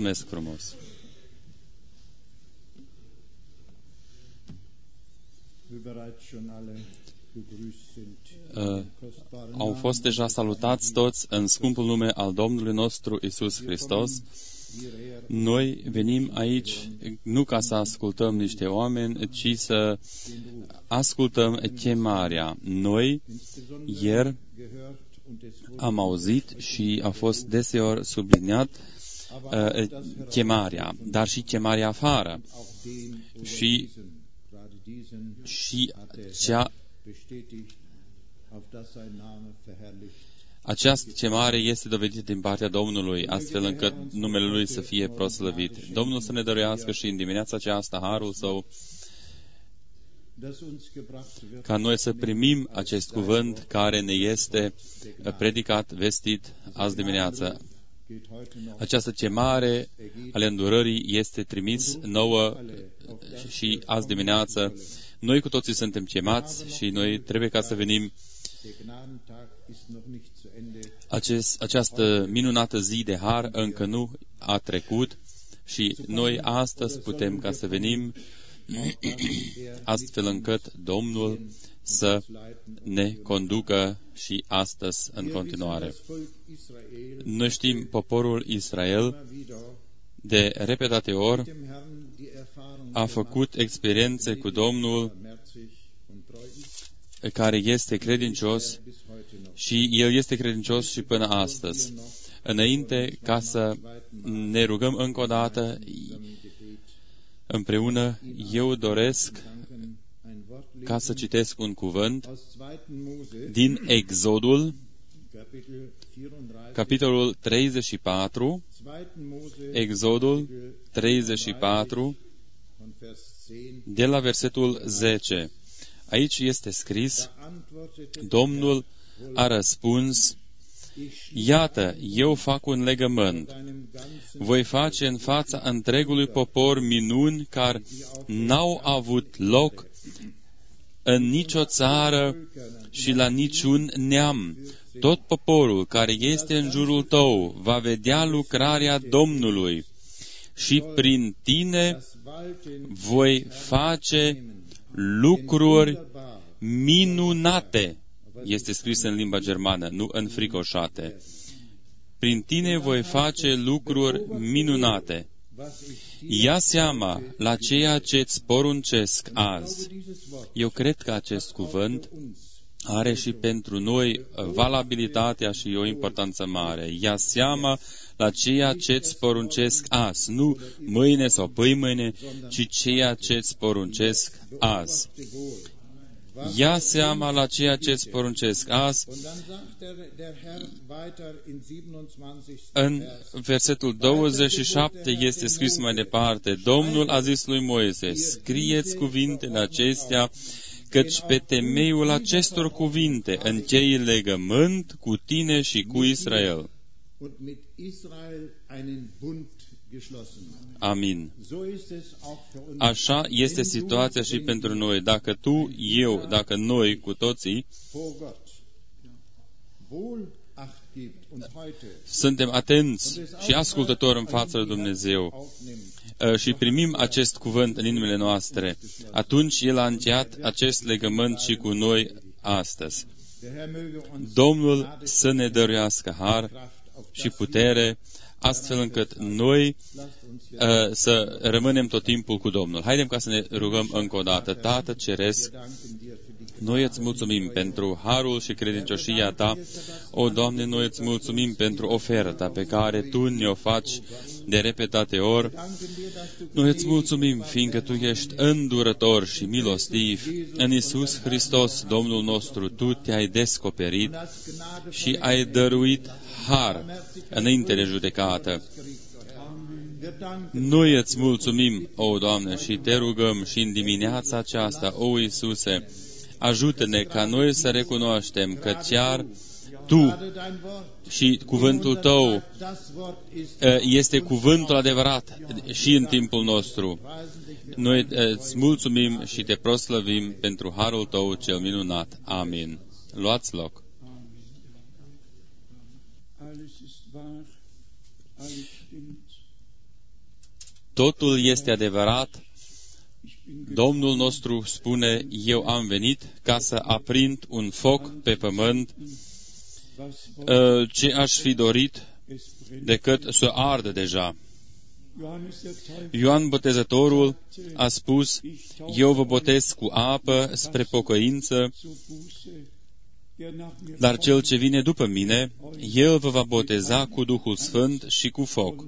Mulțumesc frumos! Au fost deja salutați toți în scumpul nume al Domnului nostru Iisus Hristos. Noi venim aici nu ca să ascultăm niște oameni, ci să ascultăm chemarea. Noi ieri am auzit și a fost deseori subliniat chemarea, dar și chemarea afară. Și această chemare este dovedită din partea Domnului, astfel încât numele Lui să fie proslăvit. Domnul să ne dăruiască și în dimineața aceasta harul Său, ca noi să primim acest cuvânt care ne este predicat, vestit azi dimineață. Această chemare ale îndurării este trimis nouă și azi dimineață. Noi cu toții suntem chemați și noi trebuie ca să venim. Această minunată zi de har încă nu a trecut și noi astăzi putem ca să venim astfel încât Domnul să ne conducă și astăzi în continuare. Noi știm, poporul Israel de repetate ori a făcut experiențe cu Domnul care este credincios și El este credincios și până astăzi. Înainte ca să ne rugăm încă o dată împreună, eu doresc ca să citesc un cuvânt din Exodul, capitolul 34, Exodul 34, de la versetul 10. Aici este scris: Domnul a răspuns: Iată, eu fac un legământ. Voi face în fața întregului popor minuni care n-au avut loc în nicio țară și la niciun neam. Tot poporul care este în jurul tău va vedea lucrarea Domnului și prin tine voi face lucruri minunate. Este scris în limba germană, nu înfricoșate. Prin tine voi face lucruri minunate. Ia seama la ceea ce îți poruncesc azi. Eu cred că acest cuvânt are și pentru noi valabilitatea și o importanță mare. Ia seama la ceea ce îți poruncesc azi. Nu mâine sau pâimâine, ci ceea ce îți poruncesc azi. Ia seama la ceea ce îți poruncesc azi. În versetul 27 este scris mai departe: Domnul a zis lui Moise: scrieți cuvintele acestea, căci pe temeiul acestor cuvinte închei legământ cu tine și cu Israel. Amin. Așa este situația și pentru noi. Dacă tu, eu, dacă noi, cu toții, suntem atenți și ascultători în fața lui Dumnezeu și primim acest cuvânt în inimile noastre, atunci El a încheiat acest legământ și cu noi astăzi. Domnul să ne dăruiască har și putere, astfel încât noi să rămânem tot timpul cu Domnul. Haidem ca să ne rugăm încă o dată. Tată Ceresc, noi îți mulțumim pentru harul și credincioșia Ta. O, Doamne, noi îți mulțumim pentru oferta pe care Tu ne-o faci de repetate ori. Noi îți mulțumim, fiindcă Tu ești îndurător și milostiv. În Iisus Hristos, Domnul nostru, Tu te-ai descoperit și ai dăruit har înainte de judecată. Noi îți mulțumim, o, Doamne, și Te rugăm și în dimineața aceasta, o, Iisuse, ajută-ne ca noi să recunoaștem că chiar Tu și cuvântul Tău este cuvântul adevărat și în timpul nostru. Noi îți mulțumim și Te proslăvim pentru harul Tău cel minunat. Amin. Luați loc. totul este adevărat. Domnul nostru spune, eu am venit ca să aprind un foc pe pământ, ce aș fi dorit decât să ardă deja. Ioan Botezătorul a spus, eu vă botez cu apă spre pocăință, dar cel ce vine după mine, el vă va boteza cu Duhul Sfânt și cu foc.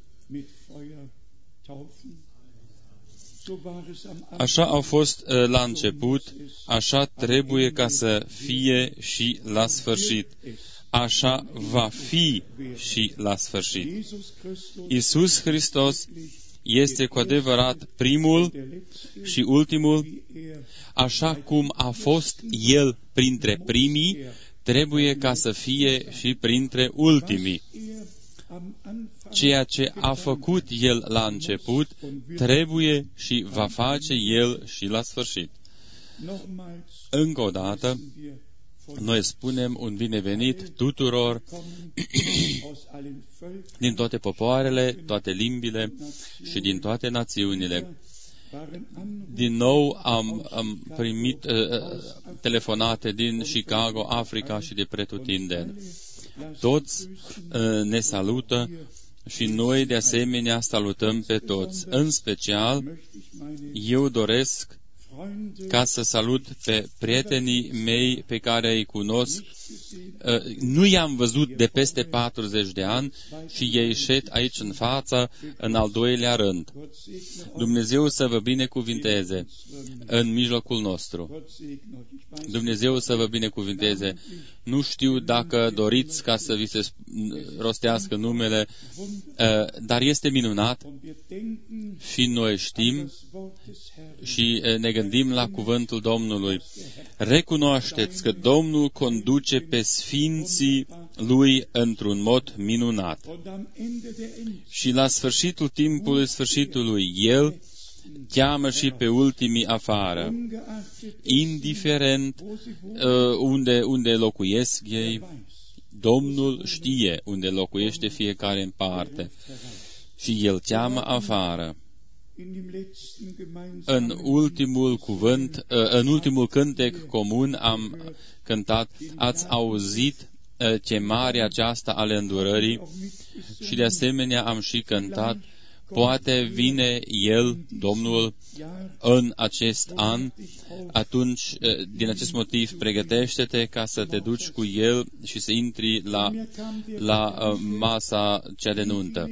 Așa a fost la început, așa trebuie ca să fie și la sfârșit. Așa va fi și la sfârșit. Iisus Hristos este cu adevărat primul și ultimul, așa cum a fost El printre primii, trebuie ca să fie și printre ultimii. Ceea ce a făcut El la început, trebuie și va face El și la sfârșit. Încă o dată, noi spunem un binevenit tuturor din toate popoarele, toate limbile și din toate națiunile. Din nou am primit telefonate din Chicago, Africa și de pretutindeni. Toți ne salută și noi de asemenea salutăm pe toți. În special, eu doresc ca să salut pe prietenii mei pe care îi cunosc. Nu i-am văzut de peste 40 de ani și ei șed aici în față în al doilea rând. Dumnezeu să vă binecuvinteze în mijlocul nostru. Dumnezeu să vă binecuvinteze. Nu știu dacă doriți ca să vi se rostească numele, dar este minunat și noi știm și ne gândim la cuvântul Domnului. Recunoașteți că Domnul conduce pe sfinții Lui într-un mod minunat. Și la sfârșitul timpului sfârșitului, El cheamă și pe ultimii afară. Indiferent unde locuiesc ei, Domnul știe unde locuiește fiecare în parte. Și El cheamă afară. În ultimul cântec comun am cântat, ați auzit chemarea aceasta ale îndurării și de asemenea am și cântat, poate vine El, Domnul, în acest an, atunci, din acest motiv, pregătește-te ca să te duci cu El și să intri la masa cea de nuntă.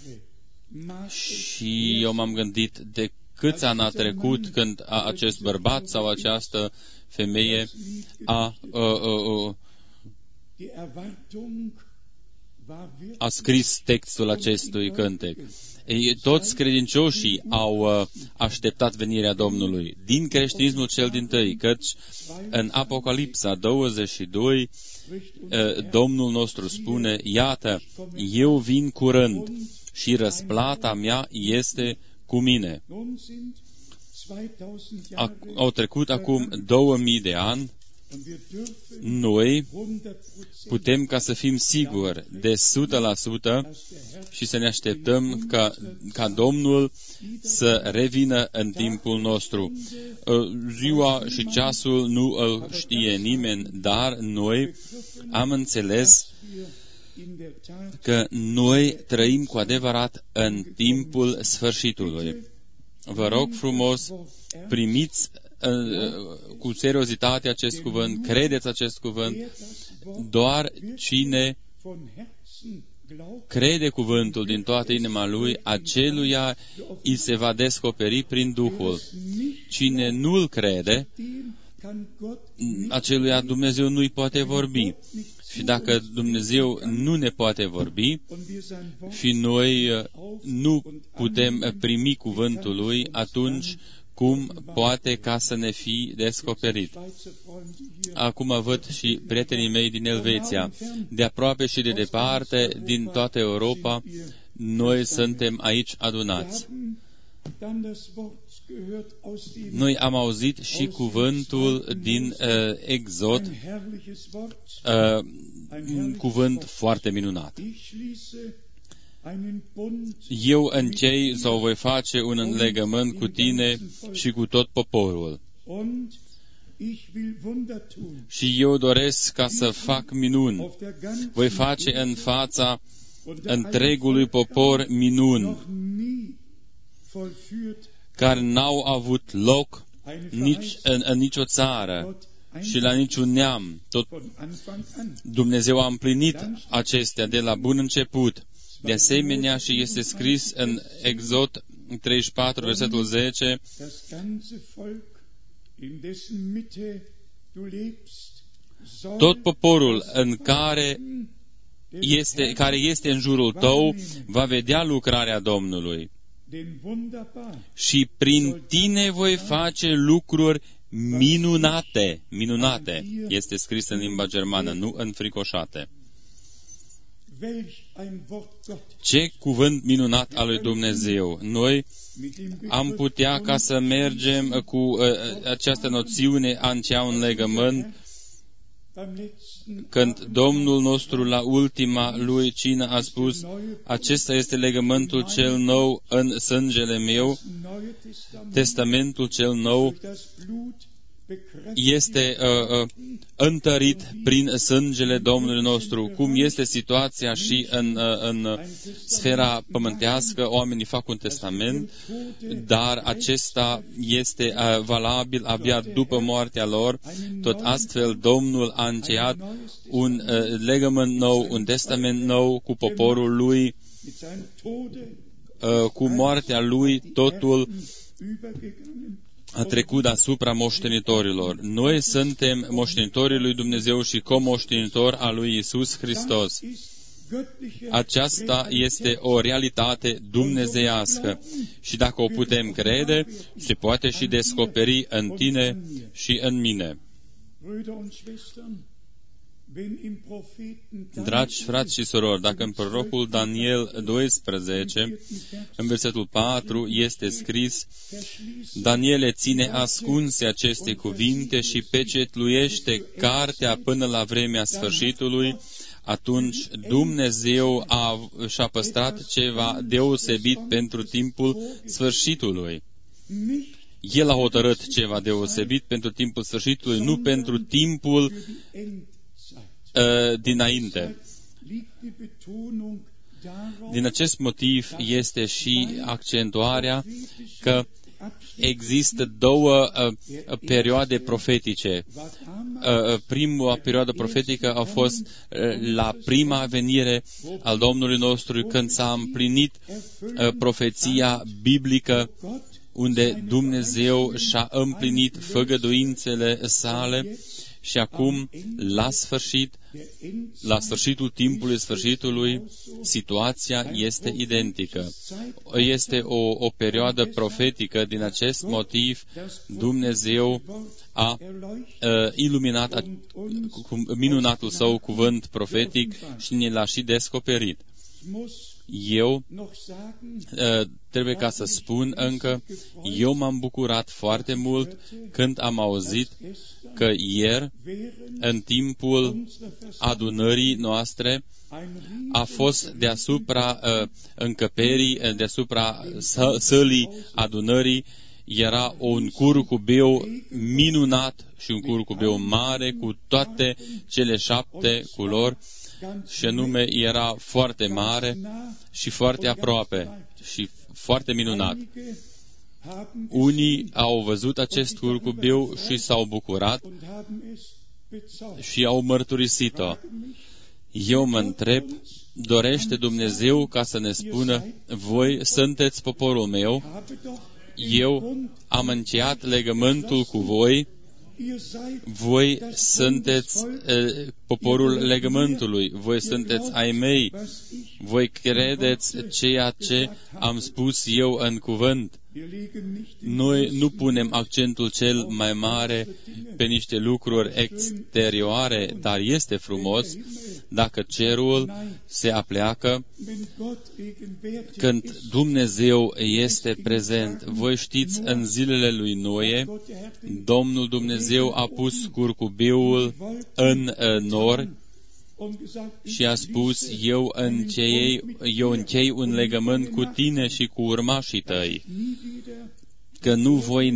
Și eu m-am gândit de câți ani a trecut când acest bărbat sau această femeie a scris textul acestui cântec. Toți credincioșii au așteptat venirea Domnului din creștinismul cel dintâi, căci în Apocalipsa 22 Domnul nostru spune, iată, eu vin curând și răsplata mea este cu mine. Au trecut acum 2000 de ani. Noi putem ca să fim siguri de 100% și să ne așteptăm ca Domnul să revină în timpul nostru. Ziua și ceasul nu îl știe nimeni, dar noi am înțeles că noi trăim cu adevărat în timpul sfârșitului. Vă rog frumos, primiți cu seriozitate acest cuvânt, credeți acest cuvânt, doar cine crede cuvântul din toată inima lui, aceluia îi se va descoperi prin Duhul. Cine nu-l crede, aceluia Dumnezeu nu-i poate vorbi. Și dacă Dumnezeu nu ne poate vorbi și noi nu putem primi cuvântul Lui, atunci cum poate ca să ne fi descoperit? Acum văd și prietenii mei din Elveția, de aproape și de departe, din toată Europa, noi suntem aici adunați. Noi am auzit și cuvântul din Exod, un cuvânt foarte minunat. eu închei sau voi face un legământ cu tine și cu tot poporul. Și eu doresc ca să fac minuni. Voi face în fața întregului popor minuni care n-au avut loc nici în nicio țară și la niciun neam. Tot Dumnezeu a împlinit acestea de la bun început. De asemenea, și este scris în Exod 34, versetul 10, tot poporul care este în jurul tău va vedea lucrarea Domnului. Și prin tine voi face lucruri minunate. Minunate este scris în limba germană, nu înfricoșate. Ce cuvânt minunat al lui Dumnezeu! Noi am putea ca să mergem cu această noțiune a încheia un legământ când Domnul nostru la ultima lui cină a spus: acesta este legământul cel nou în sângele meu, testamentul cel nou este întărit prin sângele Domnului nostru. Cum este situația și în sfera pământească, oamenii fac un testament, dar acesta este valabil abia după moartea lor. Tot astfel, Domnul a încheiat un legământ nou, un testament nou cu poporul lui. Cu moartea lui, totul a trecut asupra moștenitorilor. Noi suntem moștenitorii lui Dumnezeu și comoștenitori al lui Iisus Hristos. Aceasta este o realitate dumnezeiască și dacă o putem crede, se poate și descoperi în tine și în mine. Dragi frați și surori, dacă în prorocul Daniel 12, în versetul 4, este scris: Daniele, ține ascunse aceste cuvinte și pecetluiește cartea până la vremea sfârșitului, atunci Dumnezeu și-a păstrat ceva deosebit pentru timpul sfârșitului. El a hotărât ceva deosebit pentru timpul sfârșitului, nu pentru timpul dinainte. Din acest motiv este și accentuarea că există două perioade profetice. Prima perioadă profetică a fost la prima venire al Domnului nostru, când s-a împlinit profeția biblică, unde Dumnezeu și-a împlinit făgăduințele sale. Și acum, la sfârșitul timpului sfârșitului, situația este identică. Este o perioadă profetică. Din acest motiv, Dumnezeu a iluminat cu minunatul său cuvânt profetic și ne l-a și descoperit. Eu trebuie ca să spun încă, eu m-am bucurat foarte mult când am auzit că ieri, în timpul adunării noastre, a fost deasupra încăperii, deasupra sălii adunării, era un curcubeu minunat și un curcubeu mare cu toate cele 7 culori, și anume era foarte mare și foarte aproape și foarte minunat. Unii au văzut acest curcubeu și s-au bucurat și au mărturisit-o. Eu mă întreb, dorește Dumnezeu ca să ne spună: voi sunteți poporul meu, eu am încheiat legământul cu voi, voi sunteți poporul legământului, voi sunteți ai mei, voi credeți ceea ce am spus eu în cuvânt. Noi nu punem accentul cel mai mare pe niște lucruri exterioare, dar este frumos dacă cerul se apleacă când Dumnezeu este prezent. Voi știți, în zilele lui Noe, Domnul Dumnezeu a pus curcubeul în nori și a spus, eu închei un legământ cu tine și cu urmașii tăi, că nu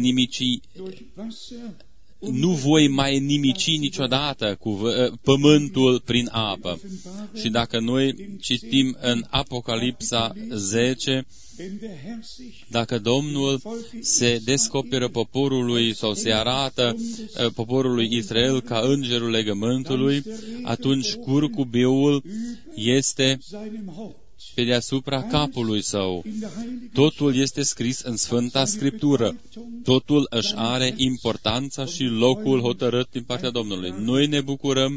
voi mai nimici niciodată cu pământul prin apă. Și dacă noi citim în Apocalipsa 10, dacă Domnul se descoperă poporului sau se arată poporului Israel ca îngerul legământului, atunci curcubeul este pe deasupra capului său. Totul este scris în Sfânta Scriptură. Totul își are importanța și locul hotărât din partea Domnului. Noi ne bucurăm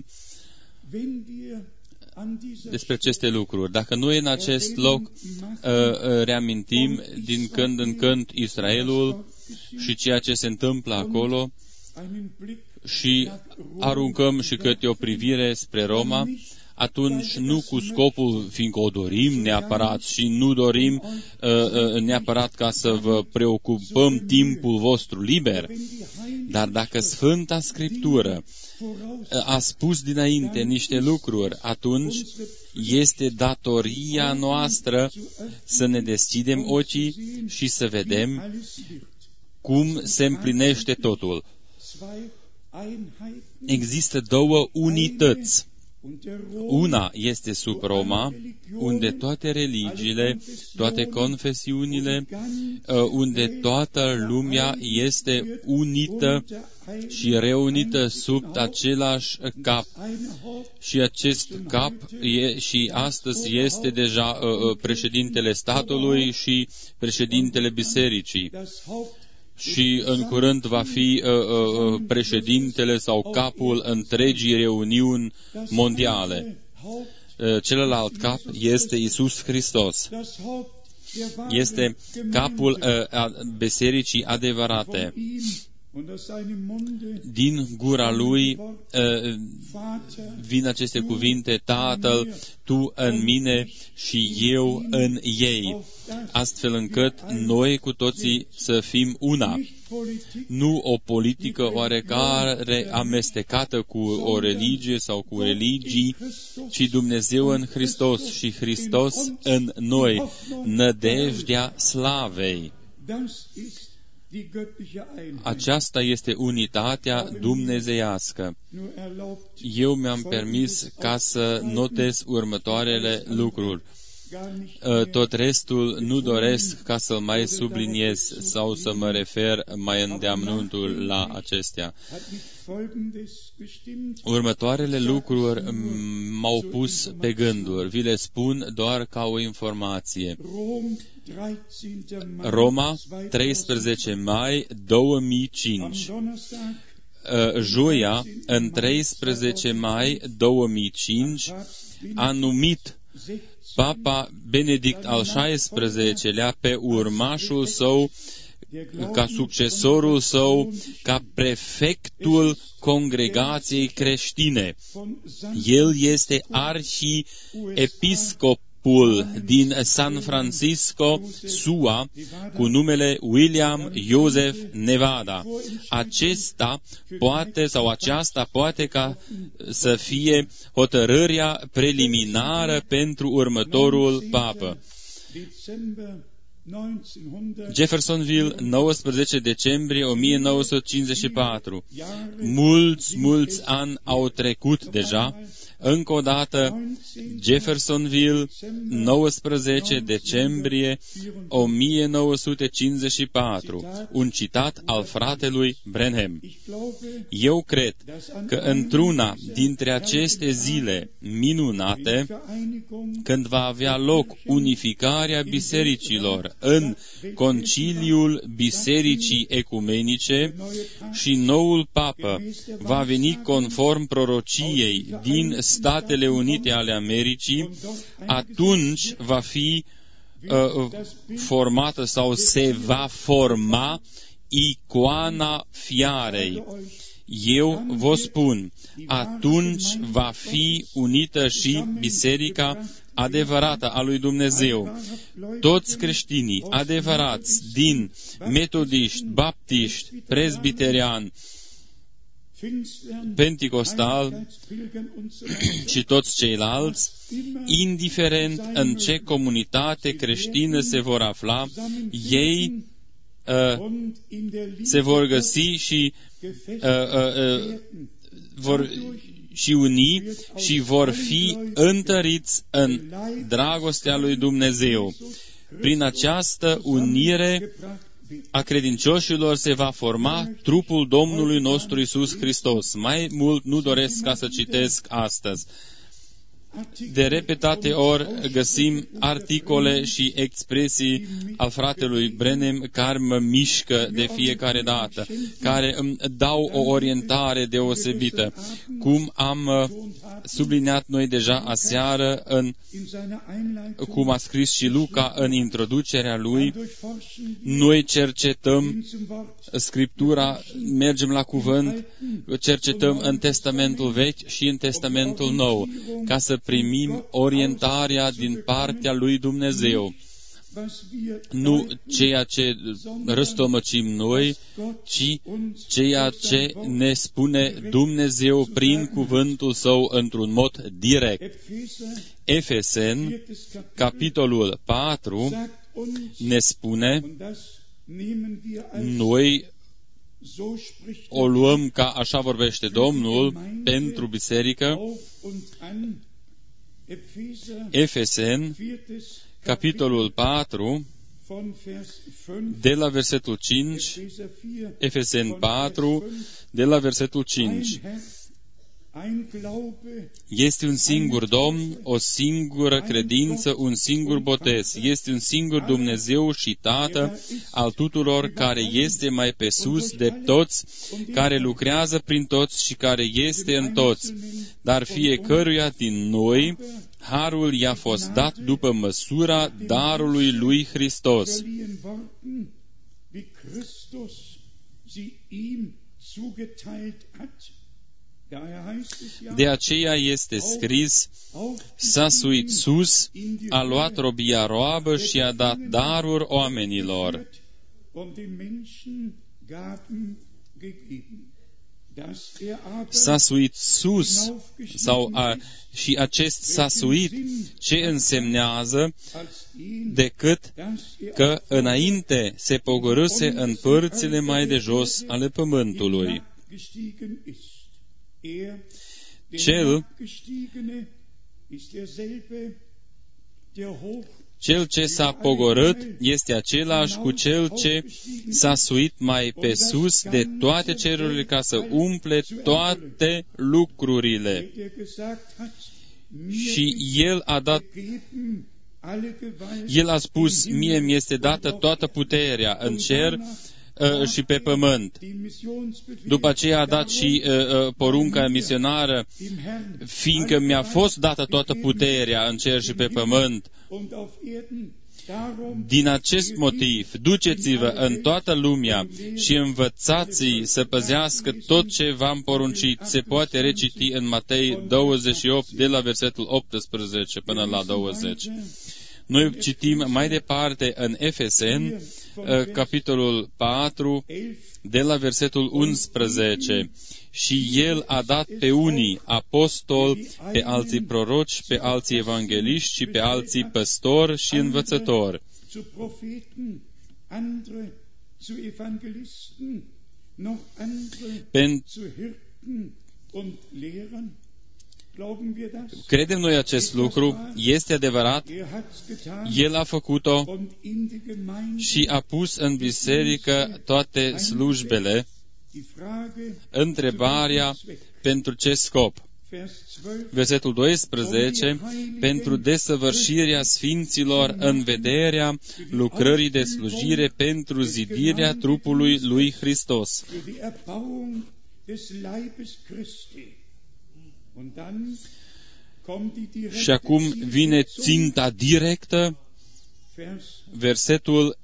despre aceste lucruri. Dacă noi în acest loc reamintim din când în când Israelul și ceea ce se întâmplă acolo și aruncăm și câte o privire spre Roma, atunci nu cu scopul, fiindcă o dorim neapărat și nu dorim neapărat ca să vă preocupăm timpul vostru liber, dar dacă Sfânta Scriptură a spus dinainte niște lucruri, atunci este datoria noastră să ne deschidem ochii și să vedem cum se împlinește totul. Există două unități. Una este sub Roma, unde toate religiile, toate confesiunile, unde toată lumea este unită și reunită sub același cap. Și acest cap și astăzi este deja președintele statului și președintele bisericii. Și în curând va fi președintele sau capul întregii reuniuni mondiale. Celălalt cap este Iisus Hristos. Este capul bisericii adevărate. Din gura lui vin aceste cuvinte, Tatăl, Tu în mine și eu în ei, astfel încât noi cu toții să fim una. Nu o politică oarecare amestecată cu o religie sau cu religii, ci Dumnezeu în Hristos și Hristos în noi, nădejdea slavei. Aceasta este unitatea dumnezeiască. Eu mi-am permis ca să notez următoarele lucruri. Tot restul nu doresc ca să mai subliniez sau să mă refer mai îndeamnuntul la acestea. Următoarele lucruri m-au pus pe gânduri. Vi le spun doar ca o informație. Roma, 13 mai 2005. Joia, în 13 mai 2005, a numit Papa Benedict al XVI-lea pe urmașul său, ca succesorul său, ca prefectul congregației creștine. El este arhiepiscopul din San Francisco, SUA, cu numele William Joseph Nevada. Aceasta poate ca să fie hotărârea preliminară pentru următorul papă. Jeffersonville, 19 decembrie 1954. Mulți ani au trecut deja. Încă o dată, Jeffersonville, 19 decembrie 1954. Un citat al fratelui Branham. Eu cred că într-una dintre aceste zile minunate, când va avea loc unificarea bisericilor în Conciliul Bisericii Ecumenice și noul papă va veni conform prorociei din Statele Unite ale Americii, atunci va fi formată sau se va forma icoana fiarei. Eu vă spun, atunci va fi unită și biserica adevărată a lui Dumnezeu. Toți creștinii adevărați din metodiști, baptiști, presbiteriani, Penticostal și toți ceilalți, indiferent în ce comunitate creștină se vor afla, ei se vor găsi și vor și uni și vor fi întăriți în dragostea lui Dumnezeu. Prin această unire a credincioșilor se va forma trupul Domnului nostru Iisus Hristos. Mai mult nu doresc ca să citesc astăzi. De repetate ori găsim articole și expresii al fratelui Branham care mă mișcă de fiecare dată, care îmi dau o orientare deosebită. Cum am subliniat noi deja aseară, cum a scris și Luca în introducerea lui, noi cercetăm Scriptura, mergem la cuvânt, cercetăm în Testamentul Vechi și în Testamentul Nou, ca să primim orientarea din partea lui Dumnezeu. Nu ceea ce răstălmăcim noi, ci ceea ce ne spune Dumnezeu prin cuvântul Său într-un mod direct. Efeseni, capitolul 4, ne spune, noi o luăm ca așa vorbește Domnul pentru biserică. Efeseni, capitolul 4, de la versetul 5, Efeseni 4, de la versetul 5. Este un singur Domn, o singură credință, un singur botez. Este un singur Dumnezeu și Tată al tuturor, care este mai pe sus de toți, care lucrează prin toți și care este în toți. Dar fiecăruia din noi, harul i-a fost dat după măsura darului lui Hristos. De aceea este scris, s-a suit sus, a luat robia roabă și a dat daruri oamenilor. S-a suit sus, și acest s-a suit, ce însemnează decât că înainte se pogorâse în părțile mai de jos ale pământului. Cel ce s-a pogorât este același cu cel ce s-a suit mai pe sus de toate cerurile ca să umple toate lucrurile. Și El a spus, mie mi-este dată toată puterea în cer și pe pământ. După aceea a dat și porunca misionară, fiindcă mi-a fost dată toată puterea în cer și pe pământ. Din acest motiv, duceți-vă în toată lumea și învățați-i să păzească tot ce v-am poruncit. Se poate reciti în Matei 28, de la versetul 18 până la 20. Noi citim mai departe în Efeseni, capitolul 4, de la versetul 11. Și El a dat pe unii apostoli, pe alții proroci, pe alții evangeliști și pe alții păstori și învățători. Credem noi acest lucru? Este adevărat? El a făcut-o și a pus în biserică toate slujbele. Întrebarea, pentru ce scop? Versetul 12, pentru desăvârșirea sfinților în vederea lucrării de slujire pentru zidirea trupului lui Hristos. Și acum vine ținta directă, versetul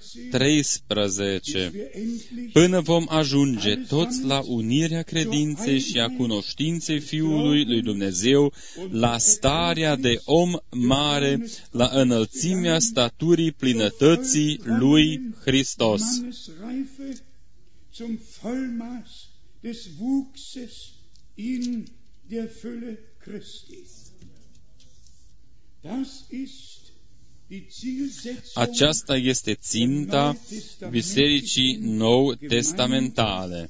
13. Până vom ajunge toți la unirea credinței și a cunoștinței Fiului lui Dumnezeu, la starea de om mare, la înălțimea staturii plinătății lui Hristos. Aceasta este ținta Bisericii nou-testamentale.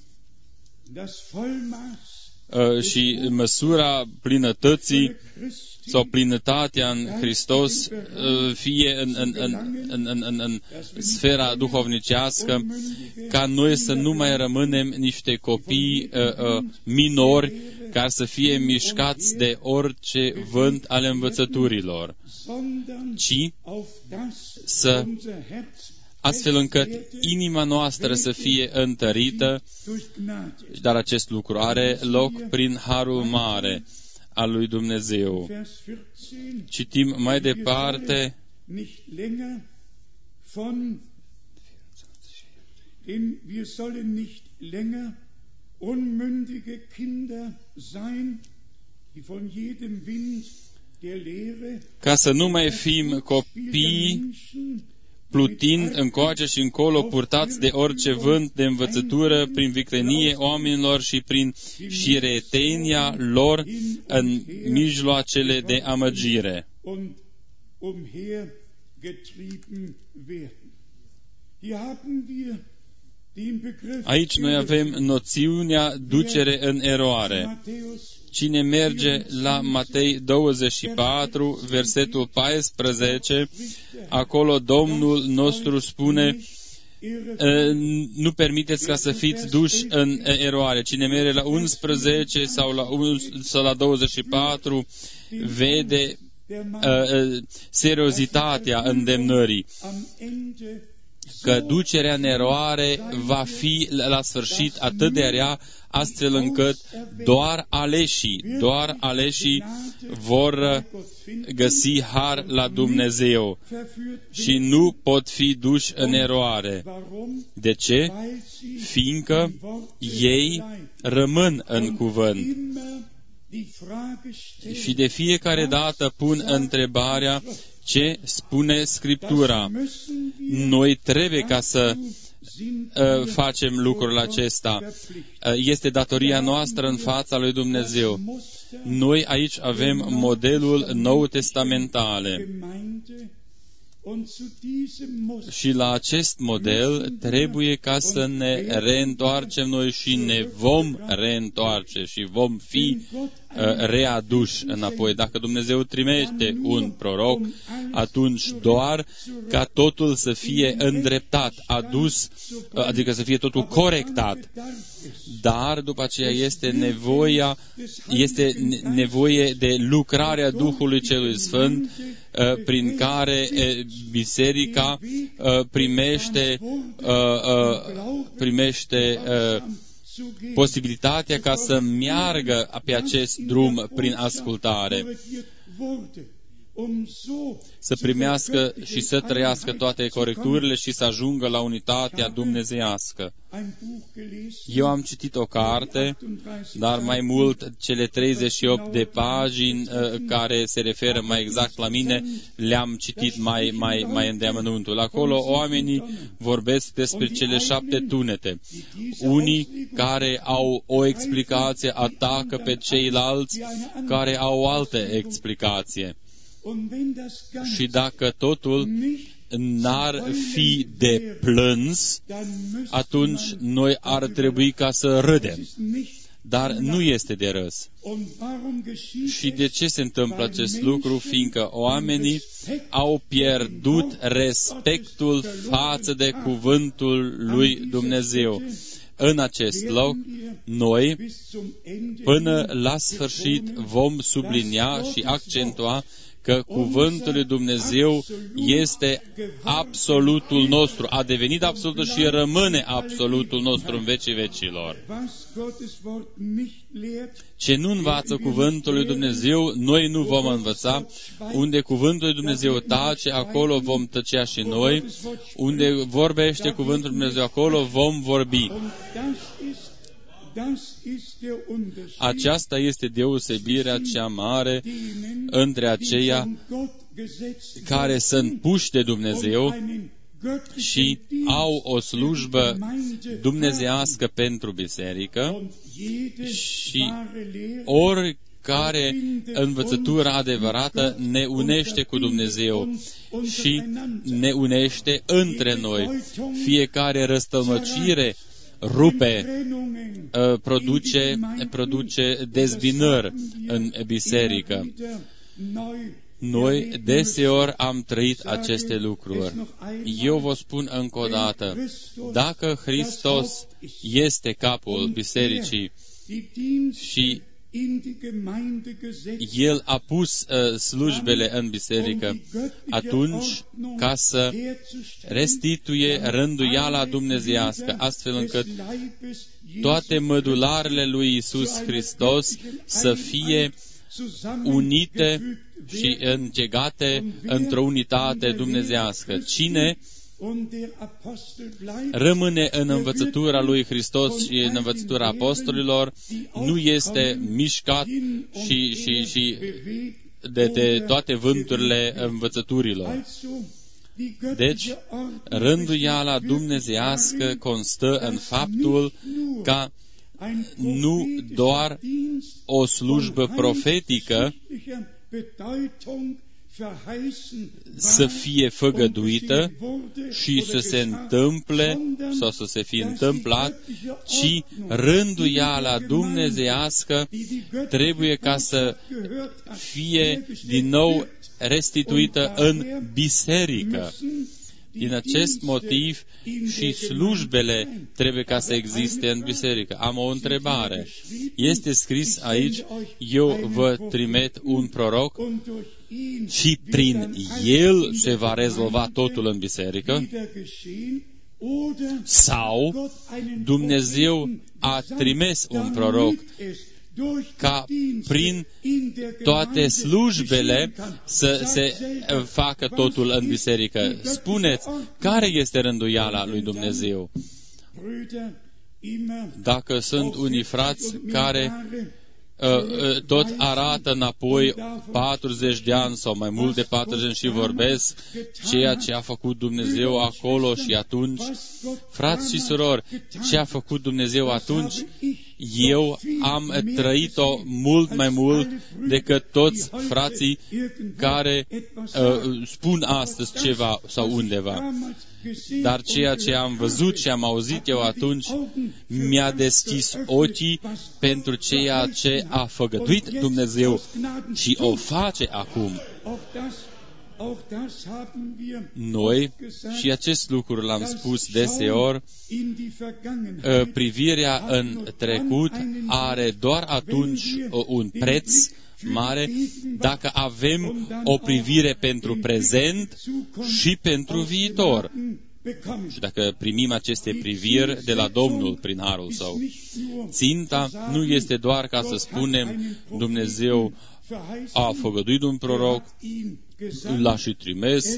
Și măsura plinătății sau plinătatea în Hristos, fie în sfera duhovnicească, ca noi să nu mai rămânem niște copii minori care să fie mișcați de orice vânt al învățăturilor, ci să astfel încât inima noastră să fie întărită, dar acest lucru are loc prin harul mare al lui Dumnezeu. Citim mai departe. Denn wir sollen nicht länger unmündige Kinder sein, die von jedem Wind der Lehre, ca să nu mai fim copii plutind încoace și încolo, purtați de orice vânt de învățătură, prin viclenie oamenilor și prin șiretenia lor în mijloacele de amăgire. Aici noi avem noțiunea ducere în eroare. Cine merge la Matei 24, versetul 14, acolo Domnul nostru spune: nu permiteți ca să fiți duși în eroare. Cine merge la 11 sau la 24, vede seriozitatea îndemnării, că ducerea în eroare va fi la sfârșit atât de rea, astfel încât doar aleșii vor găsi har la Dumnezeu și nu pot fi duși în eroare. De ce? Fiindcă ei rămân în cuvânt. Și de fiecare dată pun întrebarea: ce spune Scriptura? Noi trebuie ca să facem lucrul acesta. Este datoria noastră în fața lui Dumnezeu. Noi aici avem modelul nou-testamentale. Și la acest model trebuie ca să ne reîntoarcem noi și ne vom reîntoarce și vom fi readuși înapoi. Dacă Dumnezeu trimite un proroc, atunci doar ca totul să fie îndreptat, adus, adică să fie totul corectat. Dar după aceea este nevoie de lucrarea Duhului Celui Sfânt, prin care biserica primește posibilitatea ca să meargă pe acest drum prin ascultare, să primească și să trăiască toate corecturile și să ajungă la unitatea dumnezeiască. Eu am citit o carte, dar mai mult cele 38 de pagini care se referă mai exact la mine, le-am citit mai îndeamănuntul. Acolo oamenii vorbesc despre cele 7 tunete. Unii care au o explicație atacă pe ceilalți care au o altă explicație. Și dacă totul n-ar fi de plâns, atunci noi ar trebui ca să râdem. Dar nu este de râs. Și de ce se întâmplă acest lucru? Fiindcă oamenii au pierdut respectul față de cuvântul lui Dumnezeu. În acest loc, noi, până la sfârșit, vom sublinia și accentua că cuvântul lui Dumnezeu este absolutul nostru, a devenit absolutul și rămâne absolutul nostru în vecii vecilor. Ce nu învață cuvântul lui Dumnezeu, noi nu vom învăța. Unde cuvântul lui Dumnezeu tace, acolo vom tăcea și noi. Unde vorbește cuvântul lui Dumnezeu, acolo vom vorbi. Aceasta este deosebirea cea mare între aceia care sunt puși de Dumnezeu și au o slujbă dumnezeiască pentru biserică și oricare învățătură adevărată ne unește cu Dumnezeu și ne unește între noi. Fiecare răstălmăcire rupe, produce dezbinări în biserică. Noi deseori am trăit aceste lucruri. Eu vă spun încă o dată, dacă Hristos este capul bisericii și El a pus slujbele în biserică, atunci ca să restituie rânduiala dumnezeiască, astfel încât toate mădularele lui Iisus Hristos să fie unite și închegate într-o unitate dumnezeiască. Cine rămâne în învățătura lui Hristos și în învățătura apostolilor, nu este mișcat și de toate vânturile învățăturilor. Deci, rânduiala dumnezeiască constă în faptul ca nu doar o slujbă profetică să fie făgăduită și să se întâmple sau să se fie întâmplat, ci rânduiala dumnezeiască trebuie ca să fie din nou restituită în biserică. Din acest motiv și slujbele trebuie ca să existe în biserică. Am o întrebare. Este scris aici, eu vă trimit un proroc și prin el se va rezolva totul în biserică? Sau Dumnezeu a trimis un proroc ca prin toate slujbele să se facă totul în biserică? Spuneți, care este rânduiala lui Dumnezeu? Dacă sunt unii frați care tot arată înapoi 40 de ani sau mai mult de 40 de ani și vorbesc ceea ce a făcut Dumnezeu acolo și atunci, frați și surori, ce a făcut Dumnezeu atunci, eu am trăit-o mult mai mult decât toți frații care spun astăzi ceva sau undeva. Dar ceea ce am văzut și am auzit eu atunci mi-a deschis ochii pentru ceea ce a făgăduit Dumnezeu și o face acum. Noi, și acest lucru l-am spus deseori, privirea în trecut are doar atunci un preț mare dacă avem o privire pentru prezent și pentru viitor. Și dacă primim aceste priviri de la Domnul prin harul Său. Ținta nu este doar ca să spunem Dumnezeu a făgăduit un proroc, l-a și trimis.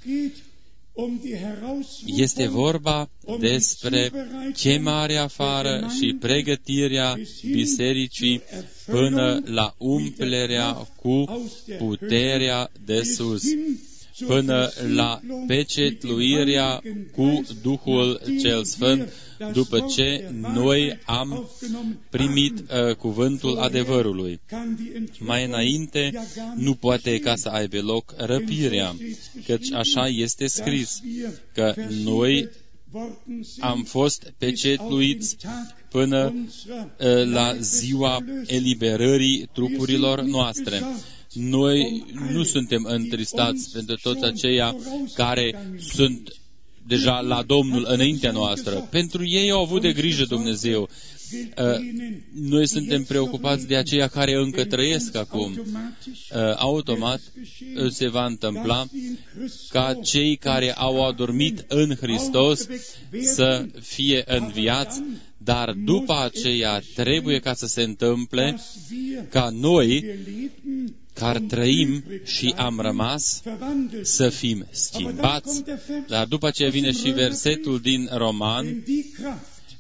Este vorba despre chemarea afară și pregătirea bisericii până la umplerea cu puterea de sus, până la pecetluirea cu Duhul cel Sfânt, după ce noi am primit cuvântul adevărului. Mai înainte nu poate ca să aibă loc răpirea, căci așa este scris, că noi am fost pecetluiți până la ziua eliberării trupurilor noastre. Noi nu suntem întristați pentru toți aceia care sunt deja la Domnul înaintea noastră. Pentru ei au avut de grijă Dumnezeu. Noi suntem preocupați de aceia care încă trăiesc acum. Automat se va întâmpla ca cei care au adormit în Hristos să fie înviați, dar după aceea trebuie ca să se întâmple ca noi, care trăim și am rămas, să fim schimbați. Dar după ce vine și versetul din Roman,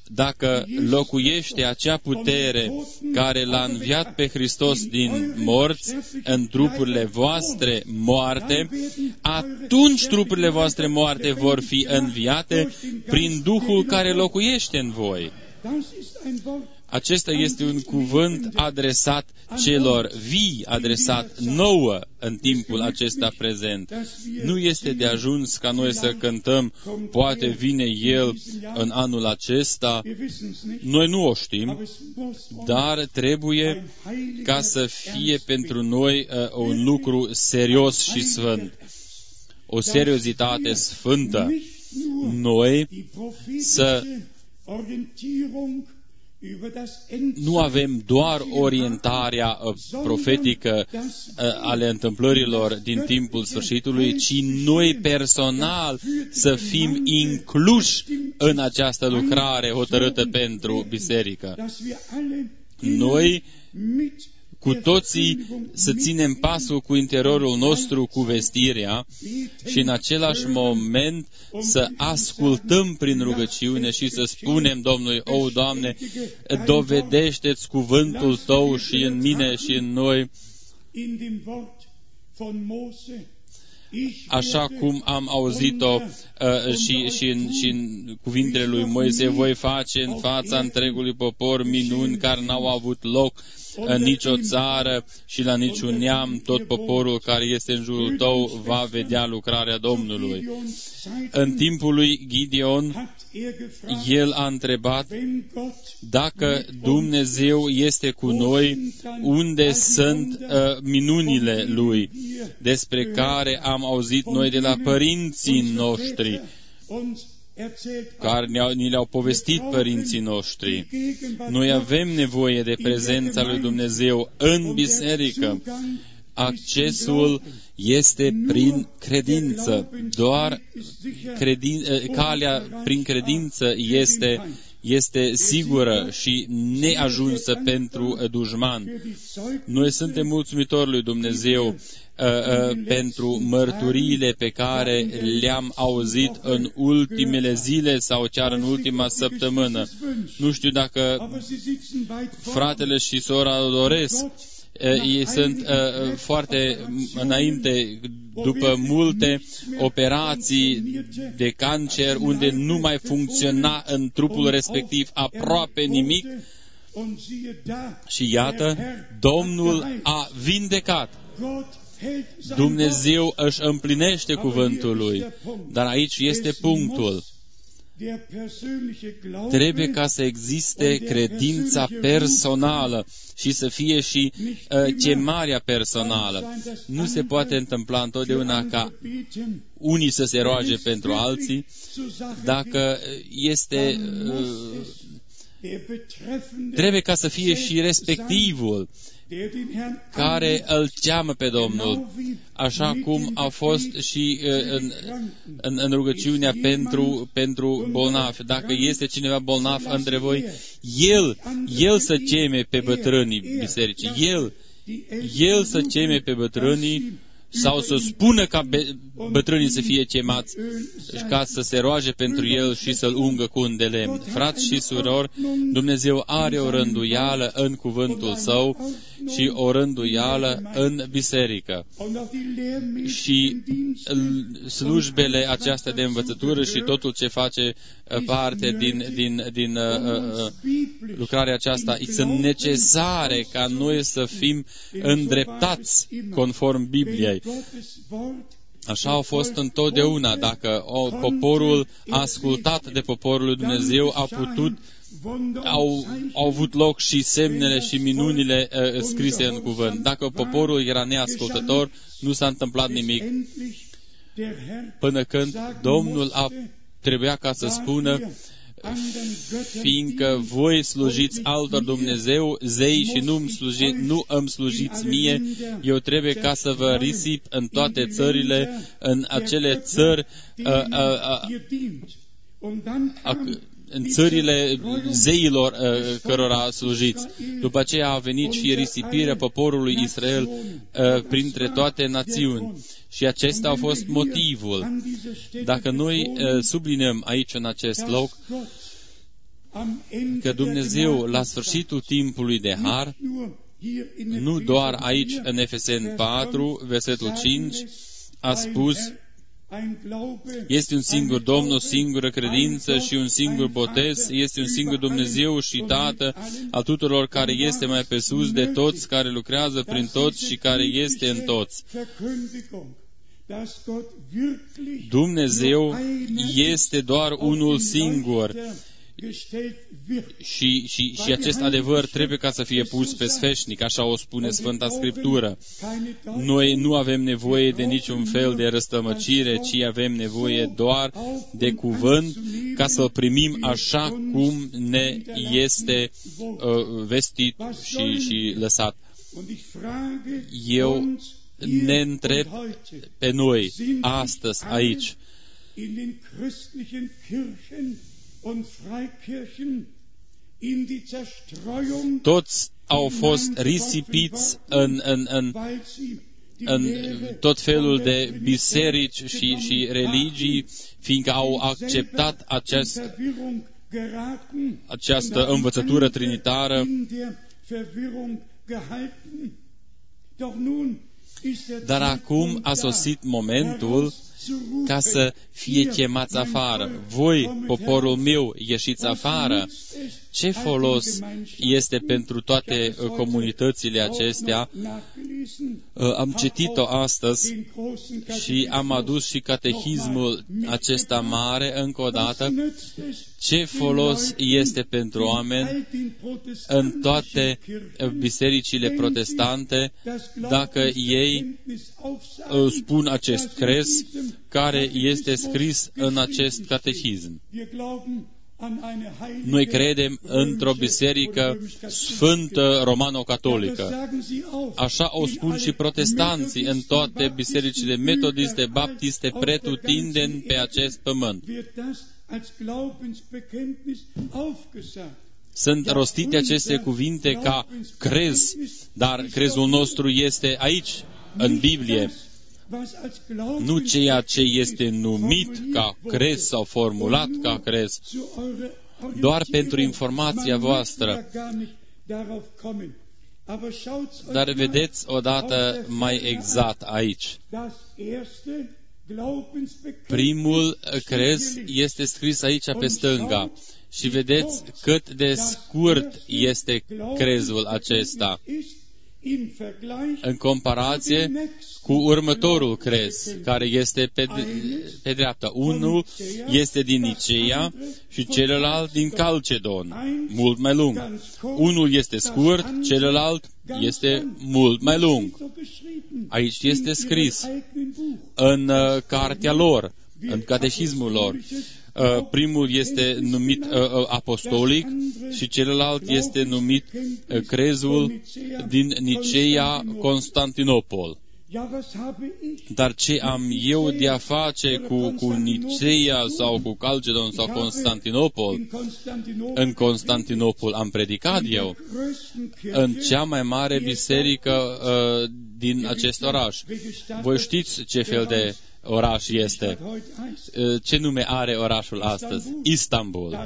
dacă locuiește acea putere care l-a înviat pe Hristos din morți în trupurile voastre moarte, atunci trupurile voastre moarte vor fi înviate prin Duhul care locuiește în voi. Acesta este un cuvânt adresat celor vii, adresat nouă în timpul acesta prezent. Nu este de ajuns ca noi să cântăm, poate vine El în anul acesta, noi nu o știm, dar trebuie ca să fie pentru noi un lucru serios și sfânt, o seriozitate sfântă. Noi să nu avem doar orientarea profetică ale întâmplărilor din timpul sfârșitului, ci noi personal să fim incluși în această lucrare hotărâtă pentru biserică. Noi cu toții să ținem pasul cu interiorul nostru cu vestirea și în același moment să ascultăm prin rugăciune și să spunem Domnului, o, Doamne, dovedește-ți cuvântul Tău și în mine și în noi, așa cum am auzit-o și în cuvintele lui Moise, voi face în fața întregului popor minuni care n-au avut loc în nicio țară și la niciun neam, tot poporul care este în jurul tău va vedea lucrarea Domnului. În timpul lui Gideon, el a întrebat, dacă Dumnezeu este cu noi, unde sunt minunile Lui, despre care am auzit noi de la părinții noștri, care ni le-au povestit părinții noștri. Noi avem nevoie de prezența lui Dumnezeu în biserică. Accesul este prin credință. Doar calea prin credință este sigură și neajunsă pentru dușman. Noi suntem mulțumitori lui Dumnezeu pentru mărturiile pe care le-am auzit în ultimele zile sau chiar în ultima săptămână. Nu știu dacă fratele și sora o doresc. Ei sunt foarte înainte, după multe operații de cancer, unde nu mai funcționa în trupul respectiv aproape nimic. Și iată, Domnul a vindecat. Dumnezeu își împlinește cuvântul Lui. Dar aici este punctul. Trebuie ca să existe credința personală și să fie și chemarea personală. Nu se poate întâmpla întotdeauna ca unii să se roage pentru alții, dacă este... trebuie ca să fie și respectivul care îl cheamă pe Domnul, așa cum a fost și în rugăciunea pentru bolnavi. Dacă este cineva bolnav între voi, el să cheme pe bătrânii bisericii, el să cheme pe bătrânii sau să spună ca bătrânii să fie chemați ca să se roage pentru el și să-l ungă cu un de lemn. Frați și surori, Dumnezeu are o rânduială în cuvântul Său și o rânduială în biserică. Și slujbele acestea de învățătură și totul ce face parte din lucrarea aceasta sunt necesare ca noi să fim îndreptați conform Bibliei. Așa a fost întotdeauna. Dacă poporul a ascultat de poporul lui Dumnezeu, au avut loc și semnele și minunile scrise în cuvânt. Dacă poporul era neascultător, nu s-a întâmplat nimic. Până când Domnul trebuia ca să spună, fiindcă voi slujiți altor Dumnezeu, zei, și nu îmi slujiți mie, eu trebuie ca să vă risip în toate țările, în acele țări, în țările zeilor cărora slujiți. După aceea a venit și risipirea poporului Israel printre toate națiuni. Și acesta a fost motivul. Dacă noi subliniem aici în acest loc că Dumnezeu, la sfârșitul timpului de har, nu doar aici în Efeseni 4, versetul 5, a spus: este un singur Domn, o singură credință și un singur botez, este un singur Dumnezeu și Tată al tuturor, care este mai pe sus de toți, care lucrează prin toți și care este în toți. Dumnezeu este doar unul singur și acest adevăr trebuie ca să fie pus pe sfeșnic, așa o spune Sfânta Scriptură. Noi nu avem nevoie de niciun fel de răstămăcire, ci avem nevoie doar de cuvânt ca să-l primim așa cum ne este vestit și lăsat. Eu ne întreb pe noi, astăzi, aici, toți au fost risipiți în tot felul de biserici și religii, fiindcă au acceptat această învățătură trinitară. Dar acum a sosit momentul ca să fie chemați afară. Voi, poporul meu, ieșiți afară. Ce folos este pentru toate comunitățile acestea? Am citit-o astăzi și am adus și catehismul acesta mare încă o dată. Ce folos este pentru oameni în toate bisericile protestante dacă ei spun acest crez care este scris în acest catehism? Noi credem într-o biserică sfântă romano-catolică. Așa o spun și protestanții în toate bisericile metodiste, baptiste, pretutindeni pe acest pământ. Sunt rostite aceste cuvinte ca crez, dar crezul nostru este aici, în Biblie. Nu ceea ce este numit ca crez sau formulat ca crez, doar pentru informația voastră. Dar vedeți odată mai exact aici. Primul crez este scris aici pe stânga. Și vedeți cât de scurt este crezul acesta în comparație cu următorul crez, care este pe dreapta. Unul este din Niceea și celălalt din Calcedon, mult mai lung. Unul este scurt, celălalt este mult mai lung. Aici este scris în cartea lor, în catehismul lor. Primul este numit apostolic și celălalt este numit crezul din Niceea, Constantinopol. Dar ce am eu de a face cu Niceea sau cu Calcedon sau Constantinopol? În Constantinopol am predicat eu, în cea mai mare biserică din acest oraș. Voi știți ce fel de oraș este. Ce nume are orașul astăzi? Istanbul.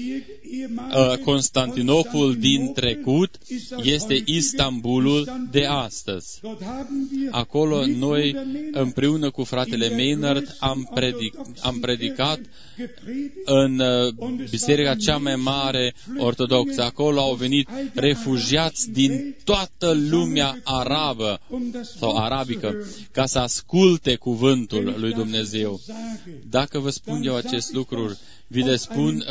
Constantinopol din trecut este Istanbulul de astăzi. Acolo noi, împreună cu fratele Maynard, am predicat în biserica cea mai mare ortodoxă. Acolo au venit refugiați din toată lumea arabă sau arabică ca să asculte cuvântul lui Dumnezeu. Dacă vă spun eu acest lucru, vi le spun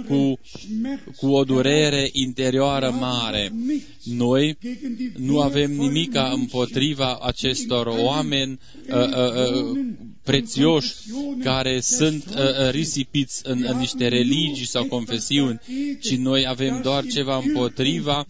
cu o durere interioară mare. Noi nu avem nimica împotriva acestor oameni prețioși care sunt risipiți în niște religii sau confesiuni, ci noi avem doar ceva împotriva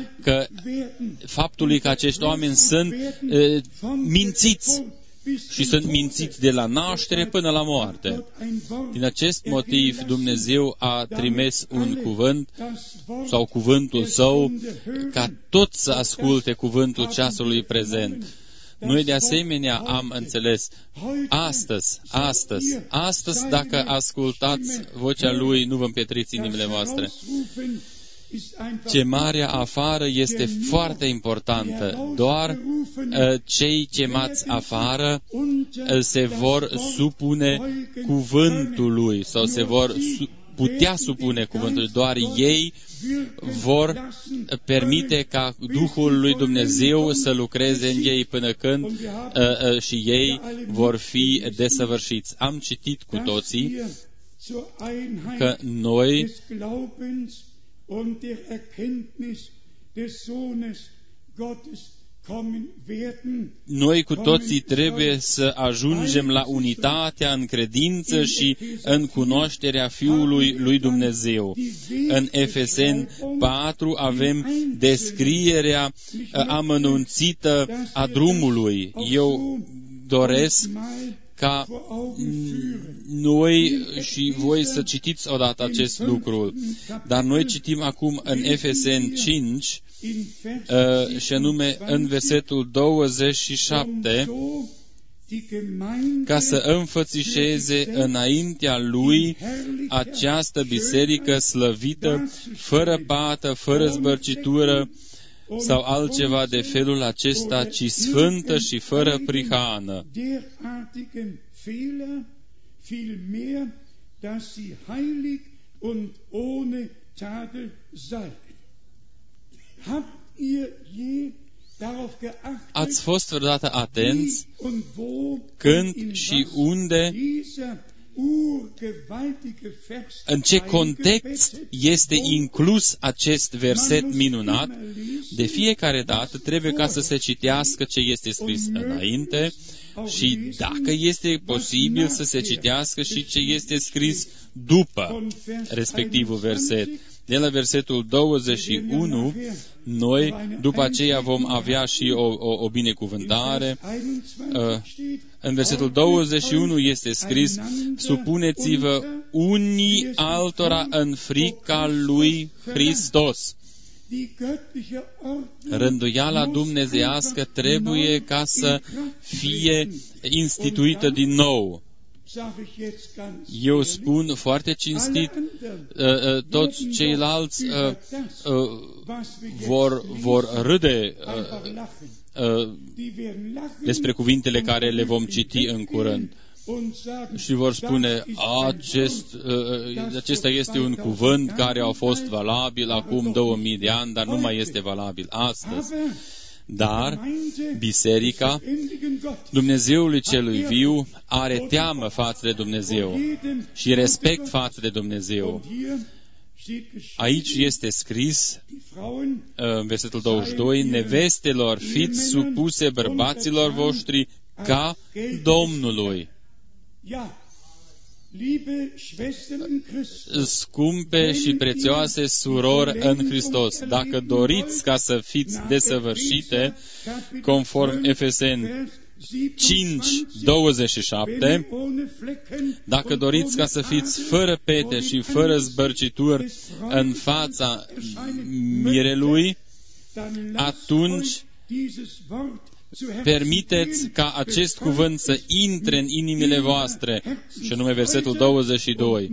faptului că acești oameni sunt mințiți. Și sunt mințiți de la naștere până la moarte. Din acest motiv, Dumnezeu a trimis un cuvânt sau cuvântul Său ca toți să asculte cuvântul ceasului prezent. Noi de asemenea am înțeles astăzi, dacă ascultați vocea Lui, nu vă împietriți inimile voastre. Chemarea afară este foarte importantă. Doar cei chemați afară se vor supune cuvântului sau se vor putea supune cuvântului. Doar ei vor permite ca Duhul lui Dumnezeu să lucreze în ei până când și ei vor fi desăvârșiți. Am citit cu toții că noi cu toții trebuie să ajungem la unitatea în credință și în cunoașterea Fiului lui Dumnezeu. În Efeseni 4 avem descrierea amănunțită a drumului. Eu doresc ca noi și voi să citiți odată acest lucru. Dar noi citim acum în Efeseni 5 și anume în versetul 27, ca să înfățișeze înaintea Lui această biserică slăvită, fără pată, fără zbărcitură sau altceva de felul acesta, ci sfântă și fără prihană. Ați fost vreodată atenți când și unde, în ce context este inclus acest verset minunat? De fiecare dată trebuie ca să se citească ce este scris înainte și, dacă este posibil, să se citească și ce este scris după respectivul verset. De la versetul 21, noi după aceea vom avea și o binecuvântare. În versetul 21 este scris: supuneți-vă unii altora în frica lui Hristos. Rânduiala dumnezeiască trebuie ca să fie instituită din nou. Eu spun foarte cinstit, toți ceilalți vor râde despre cuvintele care le vom citi în curând și vor spune: acesta este un cuvânt care a fost valabil acum 2000 de ani, dar nu mai este valabil astăzi. Dar biserica Dumnezeului celui viu are teamă față de Dumnezeu și respect față de Dumnezeu. Aici este scris, în versetul 22, nevestelor, fiți supuse bărbaților voștri ca Domnului. Scumpe și prețioase surori în Hristos, dacă doriți ca să fiți desăvârșite, conform Efeseni 5:27, dacă doriți ca să fiți fără pete și fără zbărcituri în fața mirelui, atunci permiteți ca acest cuvânt să intre în inimile voastre, și anume versetul 22,